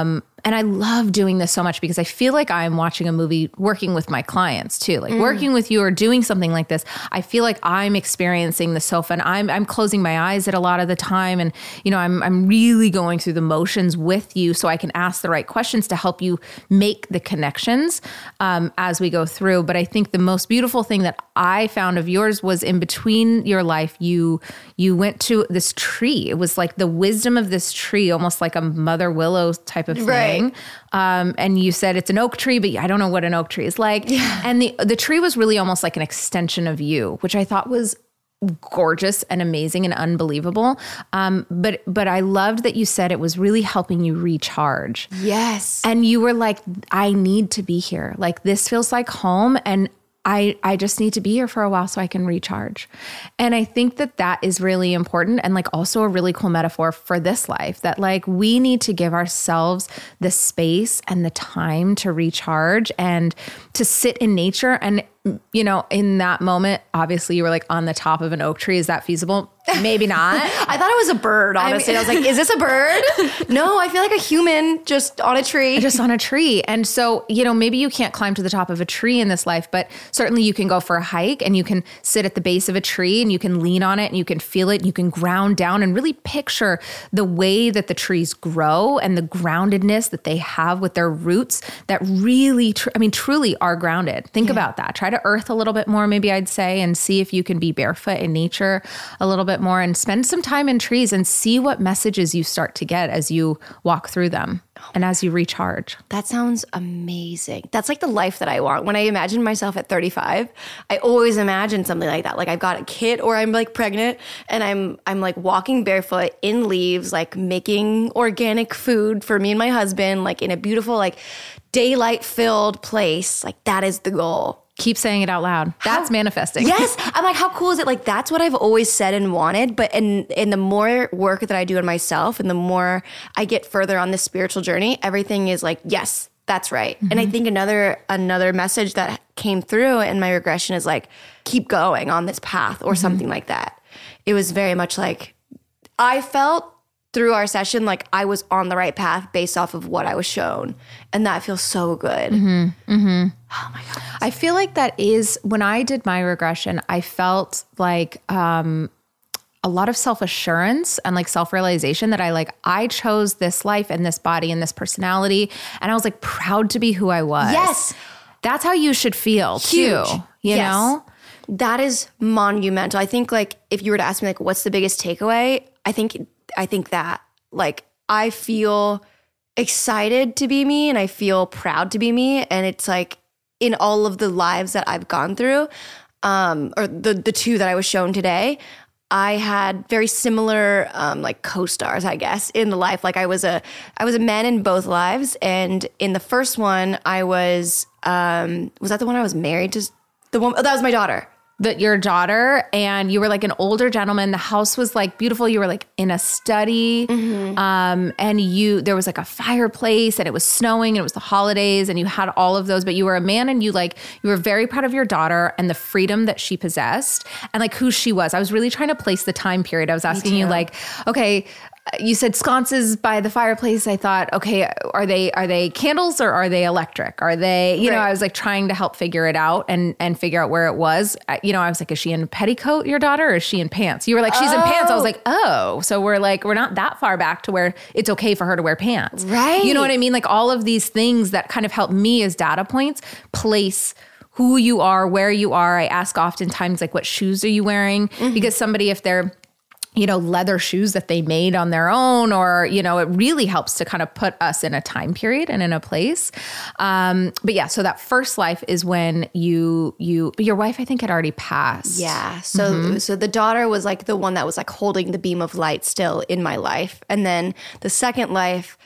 and I love doing this so much because I feel like I'm watching a movie working with my clients too. Like mm. working with you or doing something like this, I feel like I'm experiencing the sofa and I'm I'm closing my eyes at a lot of the time. And, you know, I'm I'm really going through the motions with you so I can ask the right questions to help you make the connections um, as we go through. But I think the most beautiful thing that I found of yours was in between your life, you you went to this tree. It was like the wisdom of this tree, almost like a mother willow type of thing. Right. Um, and you said it's an oak tree, but I don't know what an oak tree is like. Yeah. And the the tree was really almost like an extension of you, which I thought was gorgeous and amazing and unbelievable. Um, but but I loved that you said it was really helping you recharge. Yes. And you were like, I need to be here. Like this feels like home, and I, I just need to be here for a while so I can recharge. And I think that that is really important and like also a really cool metaphor for this life, that like we need to give ourselves the space and the time to recharge and to sit in nature. And, you know, in that moment, obviously you were like on the top of an oak tree. Is that feasible? Maybe not. I thought it was a bird, honestly. I, mean, I was like, is this a bird? No, I feel like a human just on a tree. Just on a tree. And so, you know, maybe you can't climb to the top of a tree in this life, but certainly you can go for a hike and you can sit at the base of a tree and you can lean on it and you can feel it. And you can ground down and really picture the way that the trees grow and the groundedness that they have with their roots that really, tr- I mean, truly are grounded. Think yeah. about that. Try to earth a little bit more, maybe I'd say, and see if you can be barefoot in nature a little bit more and spend some time in trees and see what messages you start to get as you walk through them and as you recharge. That sounds amazing. That's like the life that I want. When I imagine myself at thirty-five, I always imagine something like that. Like I've got a kid or I'm like pregnant and I'm I'm like walking barefoot in leaves, like making organic food for me and my husband, like in a beautiful, like daylight filled place. Like that is the goal. Keep saying it out loud. That's how, manifesting. Yes. I'm like, how cool is it? Like, that's what I've always said and wanted. But and, and the more work that I do in myself and the more I get further on this spiritual journey, everything is like, yes, that's right. Mm-hmm. And I think another another message that came through in my regression is like, keep going on this path or mm-hmm. something like that. It was very much like, I felt through our session, like I was on the right path based off of what I was shown. And that feels so good. Mm-hmm. Mm-hmm. Oh my God. I feel like that is, when I did my regression, I felt like um, a lot of self-assurance and like self-realization that I like, I chose this life and this body and this personality. And I was like proud to be who I was. Yes. That's how you should feel Huge. too. You yes. know? That is monumental. I think like if you were to ask me like, what's the biggest takeaway? I think I think that like I feel excited to be me and I feel proud to be me. And it's like in all of the lives that I've gone through, um, or the the two that I was shown today, I had very similar um, like co-stars, I guess, in the life. Like I was a I was a man in both lives. And in the first one, I was um, was that the one I was married to? The one oh, that was my daughter. That your daughter, and you were like an older gentleman. The house was like beautiful. You were like in a study, mm-hmm. um, and you there was like a fireplace, and it was snowing, and it was the holidays, and you had all of those. But you were a man, and you like you were very proud of your daughter and the freedom that she possessed, and like who she was. I was really trying to place the time period. I was asking you like, okay. You said sconces by the fireplace. I thought, okay, are they are they candles or are they electric? Are they, you right. know, I was like trying to help figure it out and and figure out where it was. I, you know, I was like, is she in a petticoat, your daughter, or is she in pants? You were like, she's oh. in pants. I was like, oh, so we're like, we're not that far back to where it's okay for her to wear pants. Right. You know what I mean? Like all of these things that kind of help me as data points place who you are, where you are. I ask oftentimes like, what shoes are you wearing? Mm-hmm. Because somebody, if they're you know, leather shoes that they made on their own, or, you know, it really helps to kind of put us in a time period and in a place. Um, but yeah, so that first life is when you, you, but your wife, I think, had already passed. Yeah. So, mm-hmm. so the daughter was like the one that was like holding the beam of light still in my life. And then the second life,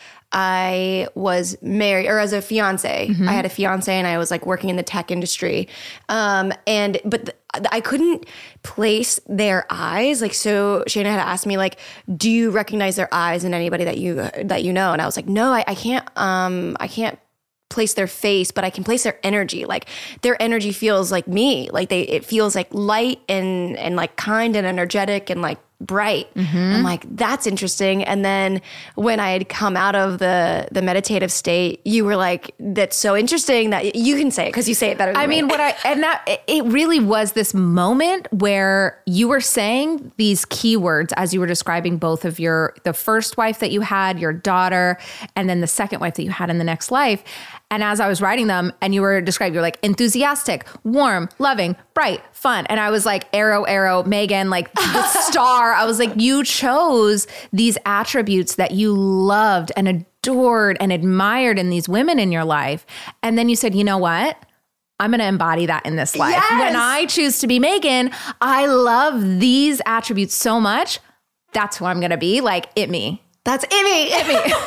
I was married, or as a fiance, mm-hmm. I had a fiance and I was like working in the tech industry. Um, and, but th- I couldn't place their eyes. Like, so Shayna had asked me like, do you recognize their eyes in anybody that you, that you know? And I was like, no, I, I can't, um, I can't place their face, but I can place their energy. Like their energy feels like me. Like they, it feels like light and, and like kind and energetic and like bright. I'm like, that's interesting. And then when I had come out of the the meditative state, you were like, that's so interesting that you can say it because you say it better than I mean, me. what I, and that, it really was this moment where you were saying these keywords as you were describing both of your, the first wife that you had, your daughter, and then the second wife that you had in the next life. And as I was writing them and you were describing, you're like enthusiastic, warm, loving, bright, fun. And I was like, arrow, arrow, Megan, like the star. I was like, you chose these attributes that you loved and adored and admired in these women in your life. And then you said, you know what? I'm going to embody that in this life. Yes! When I choose to be Megan, I love these attributes so much. That's who I'm going to be. Like, it me. That's it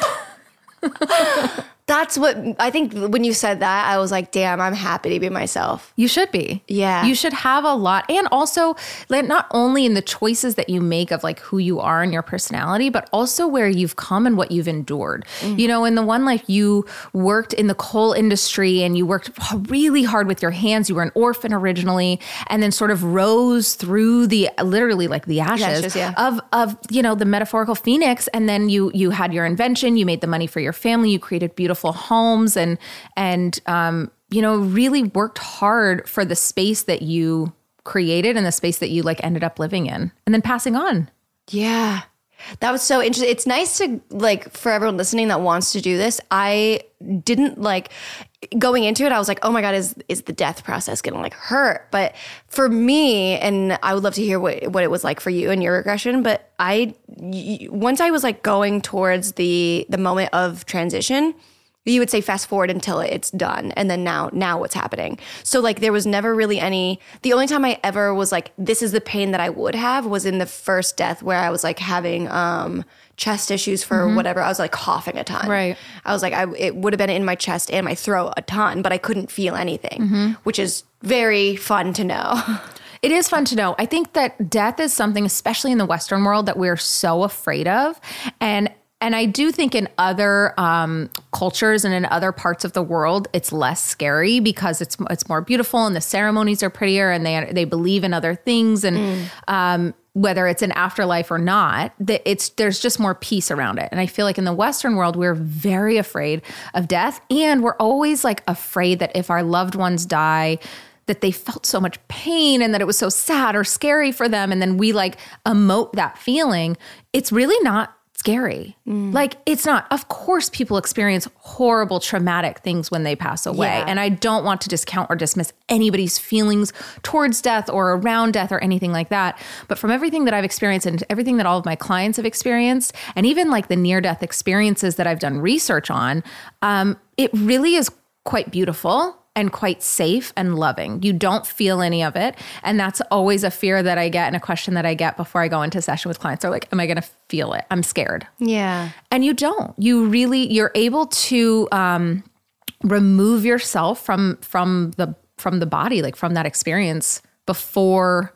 me. It me. That's what I think when you said that, I was like, damn, I'm happy to be myself. You should be. Yeah. You should have a lot. And also, like, not only in the choices that you make of like who you are and your personality, but also where you've come and what you've endured. Mm. You know, in the one life you worked in the coal industry and you worked really hard with your hands. You were an orphan originally and then sort of rose through the, literally like the ashes, ashes yeah. of, of, you know, the metaphorical phoenix. And then you, you had your invention, you made the money for your family, you created beautiful homes and, and, um, you know, really worked hard for the space that you created and the space that you like ended up living in and then passing on. Yeah. That was so interesting. It's nice to like, for everyone listening that wants to do this, I didn't like going into it. I was like, oh my God, is, is the death process going to like hurt? But for me, and I would love to hear what, what it was like for you and your regression. But I, y- once I was like going towards the, the moment of transition, you would say fast forward until it's done. And then now, now what's happening? So like there was never really any, the only time I ever was like, this is the pain that I would have was in the first death where I was like having um, chest issues for mm-hmm. whatever. I was like coughing a ton. Right. I was like, I, it would have been in my chest and my throat a ton, but I couldn't feel anything, mm-hmm. which is very fun to know. It is fun to know. I think that death is something, especially in the Western world, that we're so afraid of. And And I do think in other um, cultures and in other parts of the world, it's less scary because it's it's more beautiful and the ceremonies are prettier and they they believe in other things and mm. um, whether it's an afterlife or not, that it's there's just more peace around it. And I feel like in the Western world, we're very afraid of death, and we're always like afraid that if our loved ones die, that they felt so much pain and that it was so sad or scary for them, and then we like emote that feeling. It's really not scary. Mm. Like it's not. Of course, people experience horrible, traumatic things when they pass away. Yeah. And I don't want to discount or dismiss anybody's feelings towards death or around death or anything like that. But from everything that I've experienced and everything that all of my clients have experienced, and even like the near-death experiences that I've done research on, um, it really is quite beautiful and quite safe and loving. You don't feel any of it. And that's always a fear that I get and a question that I get before I go into session with clients. They're like, am I going to feel it? I'm scared. Yeah. And you don't. You really, you're able to um, remove yourself from from the from the body, like from that experience before,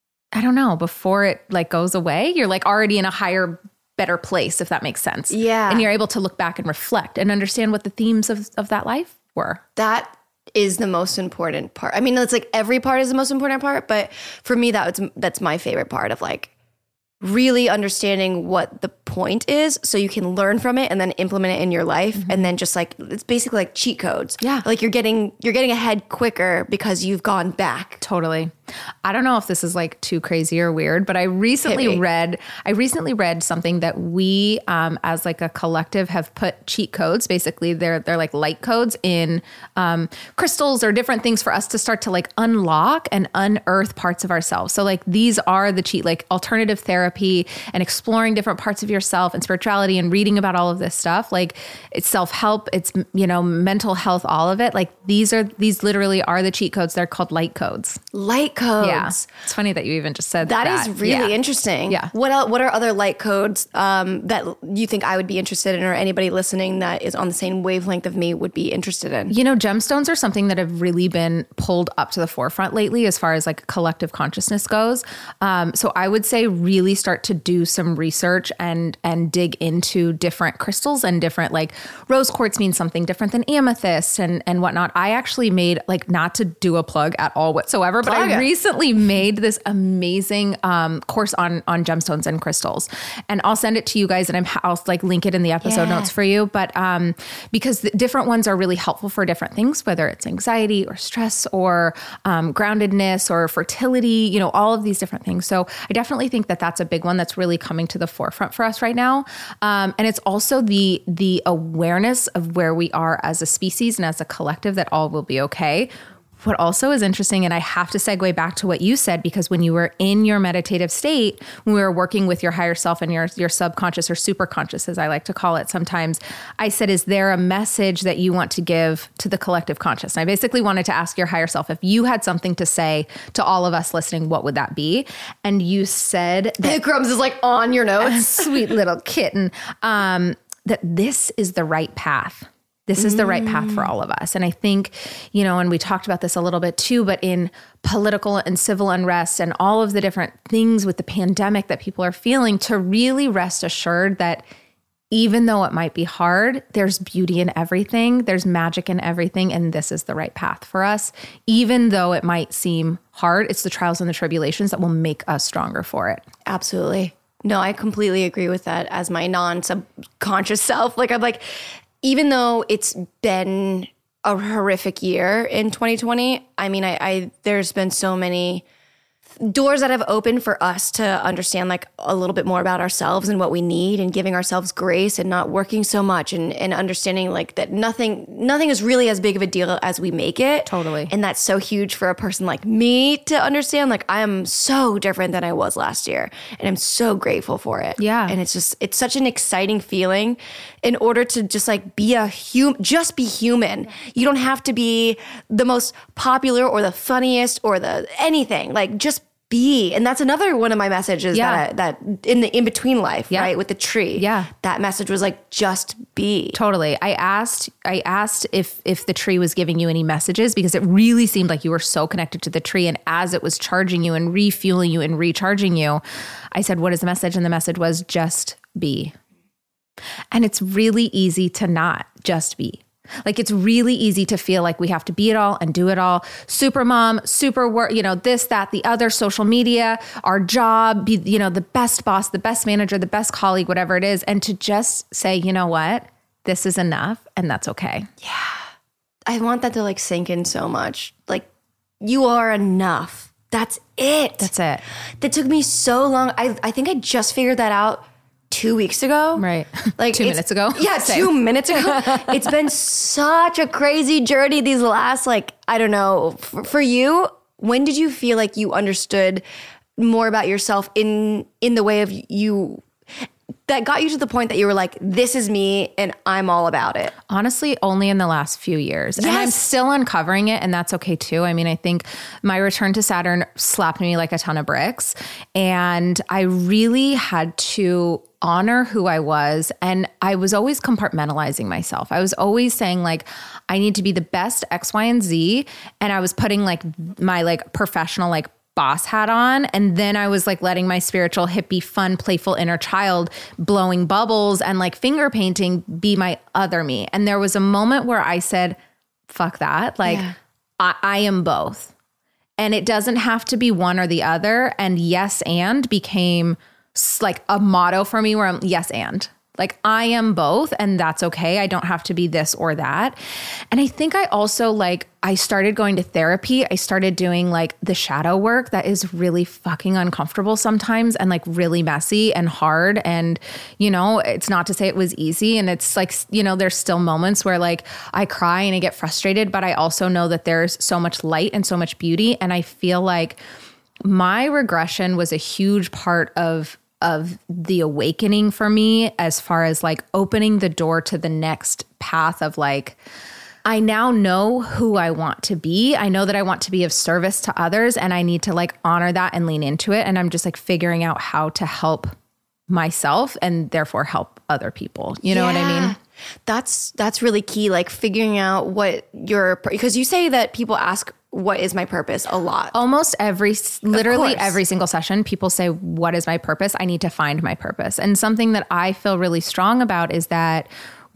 I don't know, before it like goes away. You're like already in a higher, better place, if that makes sense. Yeah. And you're able to look back and reflect and understand what the themes of, of that life were. That is the most important part. I mean, it's like every part is the most important part, but for me, that's that's my favorite part of like really understanding what the point is so you can learn from it and then implement it in your life. Mm-hmm. And then just like, it's basically like cheat codes. Yeah. Like you're getting, you're getting ahead quicker because you've gone back. Totally. I don't know if this is like too crazy or weird, but I recently read, I recently read something that we, um, as like a collective have put cheat codes. Basically they're, they're like light codes in, um, crystals or different things for us to start to like unlock and unearth parts of ourselves. So like these are the cheat, like alternative therapy and exploring different parts of yourself and spirituality and reading about all of this stuff. Like it's self-help, it's, you know, mental health, all of it. Like these are, these literally are the cheat codes. They're called light codes. Light codes. Yeah. It's funny that you even just said that. That is really yeah. interesting. Yeah. What else, what are other light codes um, that you think I would be interested in, or anybody listening that is on the same wavelength of me would be interested in? You know, gemstones are something that have really been pulled up to the forefront lately as far as like collective consciousness goes. Um, so I would say really start to do some research and and dig into different crystals and different, like rose quartz means something different than amethyst and and whatnot. I actually made, like, not to do a plug at all whatsoever, but Plug I it. recently made this amazing um, course on on gemstones and crystals, and I'll send it to you guys, and I'm, I'll like link it in the episode Yeah. notes for you. But um, because the different ones are really helpful for different things, whether it's anxiety or stress or um, groundedness or fertility, you know, all of these different things. So I definitely think that that's a big one that's really coming to the forefront for us right now. Um, and it's also the the awareness of where we are as a species and as a collective, that all will be okay. What also is interesting, and I have to segue back to what you said, because when you were in your meditative state, when we were working with your higher self and your, your subconscious or superconscious, as I like to call it sometimes, I said, is there a message that you want to give to the collective conscious? And I basically wanted to ask your higher self, if you had something to say to all of us listening, what would that be? And you said that Crumbs is like on your notes. sweet little kitten, um, that this is the right path. This is the right path for all of us. And I think, you know, and we talked about this a little bit too, but in political and civil unrest and all of the different things with the pandemic that people are feeling, to really rest assured that even though it might be hard, there's beauty in everything, there's magic in everything, and this is the right path for us. Even though it might seem hard, it's the trials and the tribulations that will make us stronger for it. Absolutely. No, I completely agree with that as my non-subconscious self. Like, I'm like, even though it's been a horrific year in twenty twenty, I mean, I, I there's been so many doors that have opened for us to understand like a little bit more about ourselves and what we need, and giving ourselves grace and not working so much, and, and understanding like that nothing nothing is really as big of a deal as we make it. Totally. And that's so huge for a person like me to understand. Like, I am so different than I was last year, and I'm so grateful for it. Yeah. And it's just, it's such an exciting feeling in order to just like be a human, just be human. You don't have to be the most popular or the funniest or the anything, like just be. And that's another one of my messages Yeah. that I, that in the in-between life, Yeah. right? With the tree. Yeah. That message was like, just be. Totally. I asked I asked if if the tree was giving you any messages, because it really seemed like you were so connected to the tree. And as it was charging you and refueling you and recharging you, I said, what is the message? And the message was, just be. And it's really easy to not just be. Like, it's really easy to feel like we have to be it all and do it all. Super mom, super work, you know, this, that, the other, social media, our job, be, you know, the best boss, the best manager, the best colleague, whatever it is. And to just say, you know what, this is enough, and that's okay. I want that to like sink in so much. Like, you are enough. That's it. That's it. That took me so long. I, I think I just figured that out two weeks ago. Right. Like Two it's- minutes ago. Yeah, Same. two minutes ago. It's been such a crazy journey these last, like, I don't know. For, for you, when did you feel like you understood more about yourself in in the way of you, that got you to the point that you were like, this is me and I'm all about it? Honestly, only in the last few years. And I'm Yes. still uncovering it, and that's okay too. I mean, I think my return to Saturn slapped me like a ton of bricks, and I really had to honor who I was. And I was always compartmentalizing myself. I was always saying like, I need to be the best X, Y, and Z. And I was putting like my like professional, like boss hat on. And then I was like letting my spiritual, hippie, fun, playful inner child blowing bubbles and like finger painting be my other me. And there was a moment where I said, fuck that. Like, Yeah. I, I am both. And it doesn't have to be one or the other. And yes, and became s- like a motto for me, where I'm yes, and. Like, I am both, and that's okay. I don't have to be this or that. And I think I also like, I started going to therapy. I started doing like the shadow work that is really fucking uncomfortable sometimes, and like really messy and hard. And, you know, it's not to say it was easy. And it's like, you know, there's still moments where like I cry and I get frustrated, but I also know that there's so much light and so much beauty. And I feel like my regression was a huge part of of the awakening for me, as far as like opening the door to the next path of like, I now know who I want to be. I know that I want to be of service to others, and I need to like honor that and lean into it. And I'm just like figuring out how to help myself and therefore help other people. You know what I Yeah. mean? That's that's really key, like figuring out what your, because you say that people ask, what is my purpose a lot. Almost every, literally course. every single session, people say, what is my purpose? I need to find my purpose. And something that I feel really strong about is that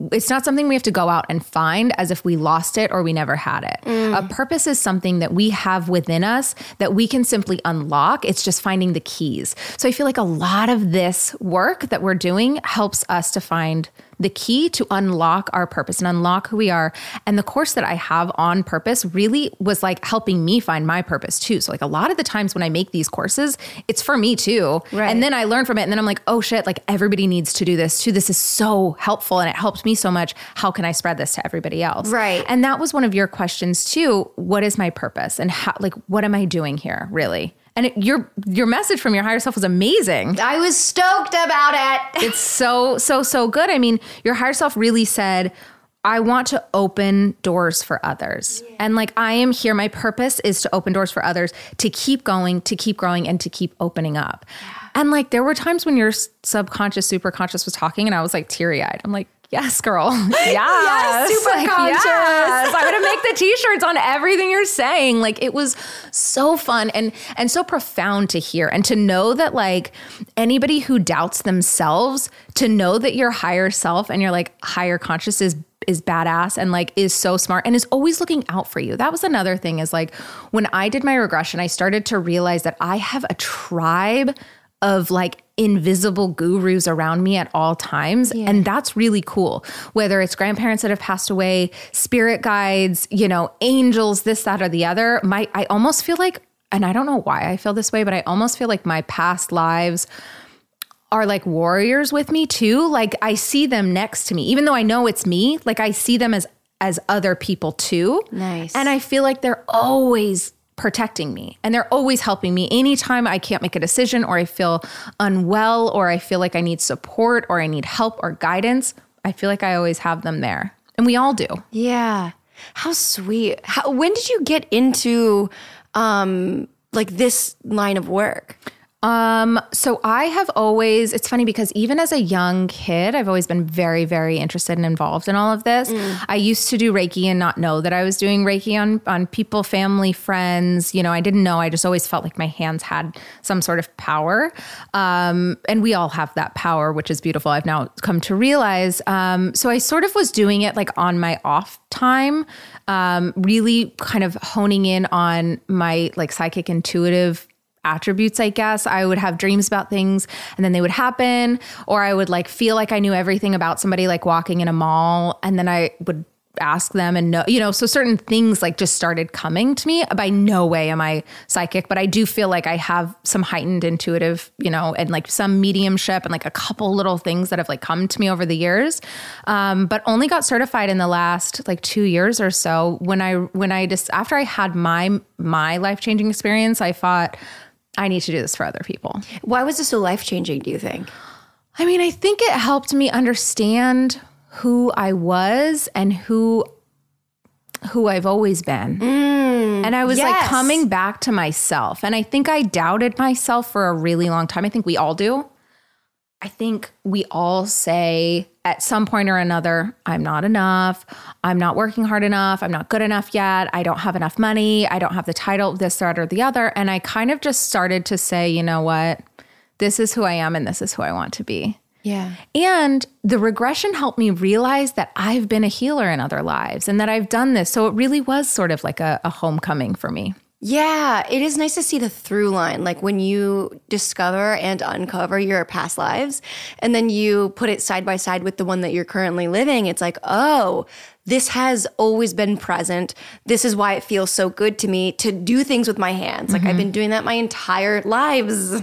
it's not something we have to go out and find as if we lost it or we never had it. Mm. A purpose is something that we have within us that we can simply unlock. It's just finding the keys. So I feel like a lot of this work that we're doing helps us to find the key to unlock our purpose and unlock who we are. And the course that I have on purpose really was like helping me find my purpose too. So like a lot of the times when I make these courses, it's for me too. Right. And then I learn from it and then I'm like, oh shit, like everybody needs to do this too. This is so helpful and it helped me so much. How can I spread this to everybody else? Right. And that was one of your questions too. What is my purpose and how, like, what am I doing here really? And it, your your message from your higher self was amazing. I was stoked about it. It's so, so, so good. I mean, your higher self really said, I want to open doors for others. Yeah. And like, I am here. My purpose is to open doors for others, to keep going, to keep growing, and to keep opening up. Yeah. And like, there were times when your subconscious, superconscious was talking and I was like teary-eyed. I'm like, yes, girl. Yes. Yes, super like, conscious. Yes. I'm going to make the t-shirts on everything you're saying. Like it was so fun and, and so profound to hear and to know that like anybody who doubts themselves, to know that your higher self and your like higher conscious is is badass and like is so smart and is always looking out for you. That was another thing is like when I did my regression, I started to realize that I have a tribe of like invisible gurus around me at all times. Yeah. And that's really cool. Whether it's grandparents that have passed away, spirit guides, you know, angels, this, that, or the other. My, I almost feel like, and I don't know why I feel this way, but I almost feel like my past lives are like warriors with me too. Like I see them next to me, even though I know it's me, like I see them as, as other people too. Nice. And I feel like they're always protecting me and they're always helping me anytime I can't make a decision or I feel unwell or I feel like I need support or I need help or guidance. I feel like I always have them there and we all do. Yeah. How sweet. How, when did you get into um, like this line of work? Um, so I have always, it's funny because even as a young kid, I've always been very, very interested and involved in all of this. Mm. I used to do Reiki and not know that I was doing Reiki on, on people, family, friends. You know, I didn't know. I just always felt like my hands had some sort of power. Um, and we all have that power, which is beautiful. I've now come to realize. Um, so I sort of was doing it like on my off time, um, really kind of honing in on my like psychic intuitive attributes, I guess. I would have dreams about things and then they would happen, or I would like feel like I knew everything about somebody like walking in a mall and then I would ask them and know, you know, so certain things like just started coming to me. By no way am I psychic, but I do feel like I have some heightened intuitive, you know, and like some mediumship and like a couple little things that have like come to me over the years. Um, but only got certified in the last like two years or so when I, when I just, after I had my, my life-changing experience, I thought, I need to do this for other people. Why was this so life-changing, do you think? I mean, I think it helped me understand who I was and who who I've always been. Mm, and I was yes. like coming back to myself. And I think I doubted myself for a really long time. I think we all do. I think we all say at some point or another, I'm not enough. I'm not working hard enough. I'm not good enough yet. I don't have enough money. I don't have the title, this, that, or the other. And I kind of just started to say, you know what? This is who I am and this is who I want to be. Yeah. And the regression helped me realize that I've been a healer in other lives and that I've done this. So it really was sort of like a, a homecoming for me. Yeah, it is nice to see the through line, like when you discover and uncover your past lives and then you put it side by side with the one that you're currently living. It's like, oh, this has always been present. This is why it feels so good to me to do things with my hands. Like mm-hmm. I've been doing that my entire lives.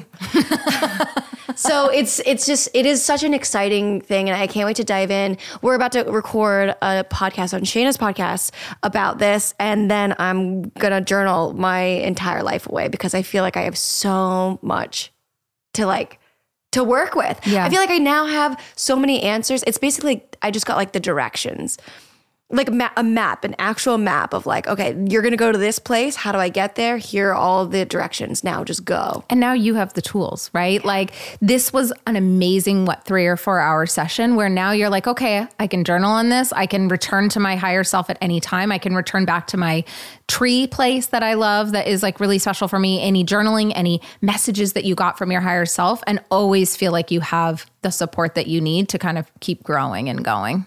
So it's it's just, it is such an exciting thing and I can't wait to dive in. We're about to record a podcast on Shayna's podcast about this and then I'm going to journal my entire life away because I feel like I have so much to like, to work with. Yeah. I feel like I now have so many answers. It's basically, I just got like the directions. Like a, ma- a map, an actual map of like, okay, you're going to go to this place. How do I get there? Here are all the directions. Now just go. And now you have the tools, right? Like this was an amazing, what, three or four hour session where now you're like, okay, I can journal on this. I can return to my higher self at any time. I can return back to my tree place that I love that is like really special for me. Any journaling, any messages that you got from your higher self, and always feel like you have the support that you need to kind of keep growing and going.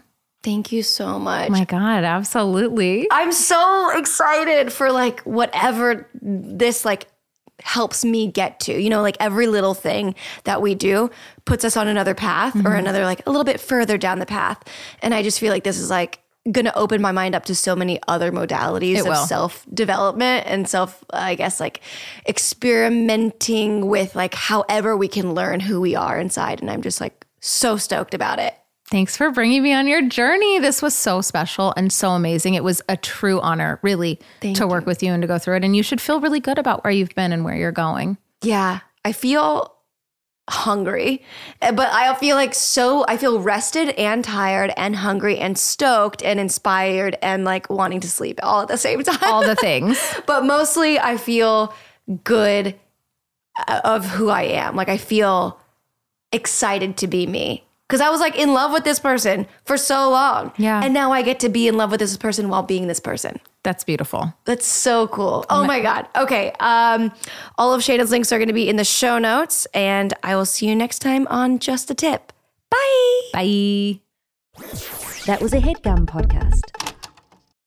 Thank you so much. Oh my God, absolutely. I'm so excited for like whatever this like helps me get to, you know, like every little thing that we do puts us on another path mm-hmm. or another, like a little bit further down the path. And I just feel like this is like going to open my mind up to so many other modalities It of will. self-development and self, I guess, like experimenting with like however we can learn who we are inside. And I'm just like so stoked about it. Thanks for bringing me on your journey. This was so special and so amazing. It was a true honor, really, Thank to work you. with you and to go through it. And you should feel really good about where you've been and where you're going. Yeah, I feel hungry, but I feel like so, I feel rested and tired and hungry and stoked and inspired and like wanting to sleep all at the same time. All the things. But mostly I feel good of who I am. Like I feel excited to be me. Because I was like in love with this person for so long. Yeah. And now I get to be in love with this person while being this person. That's beautiful. That's so cool. Oh my God. Okay. Um, all of Shayna's links are going to be in the show notes. And I will see you next time on Just a Tip. Bye. Bye. That was a HeadGum podcast.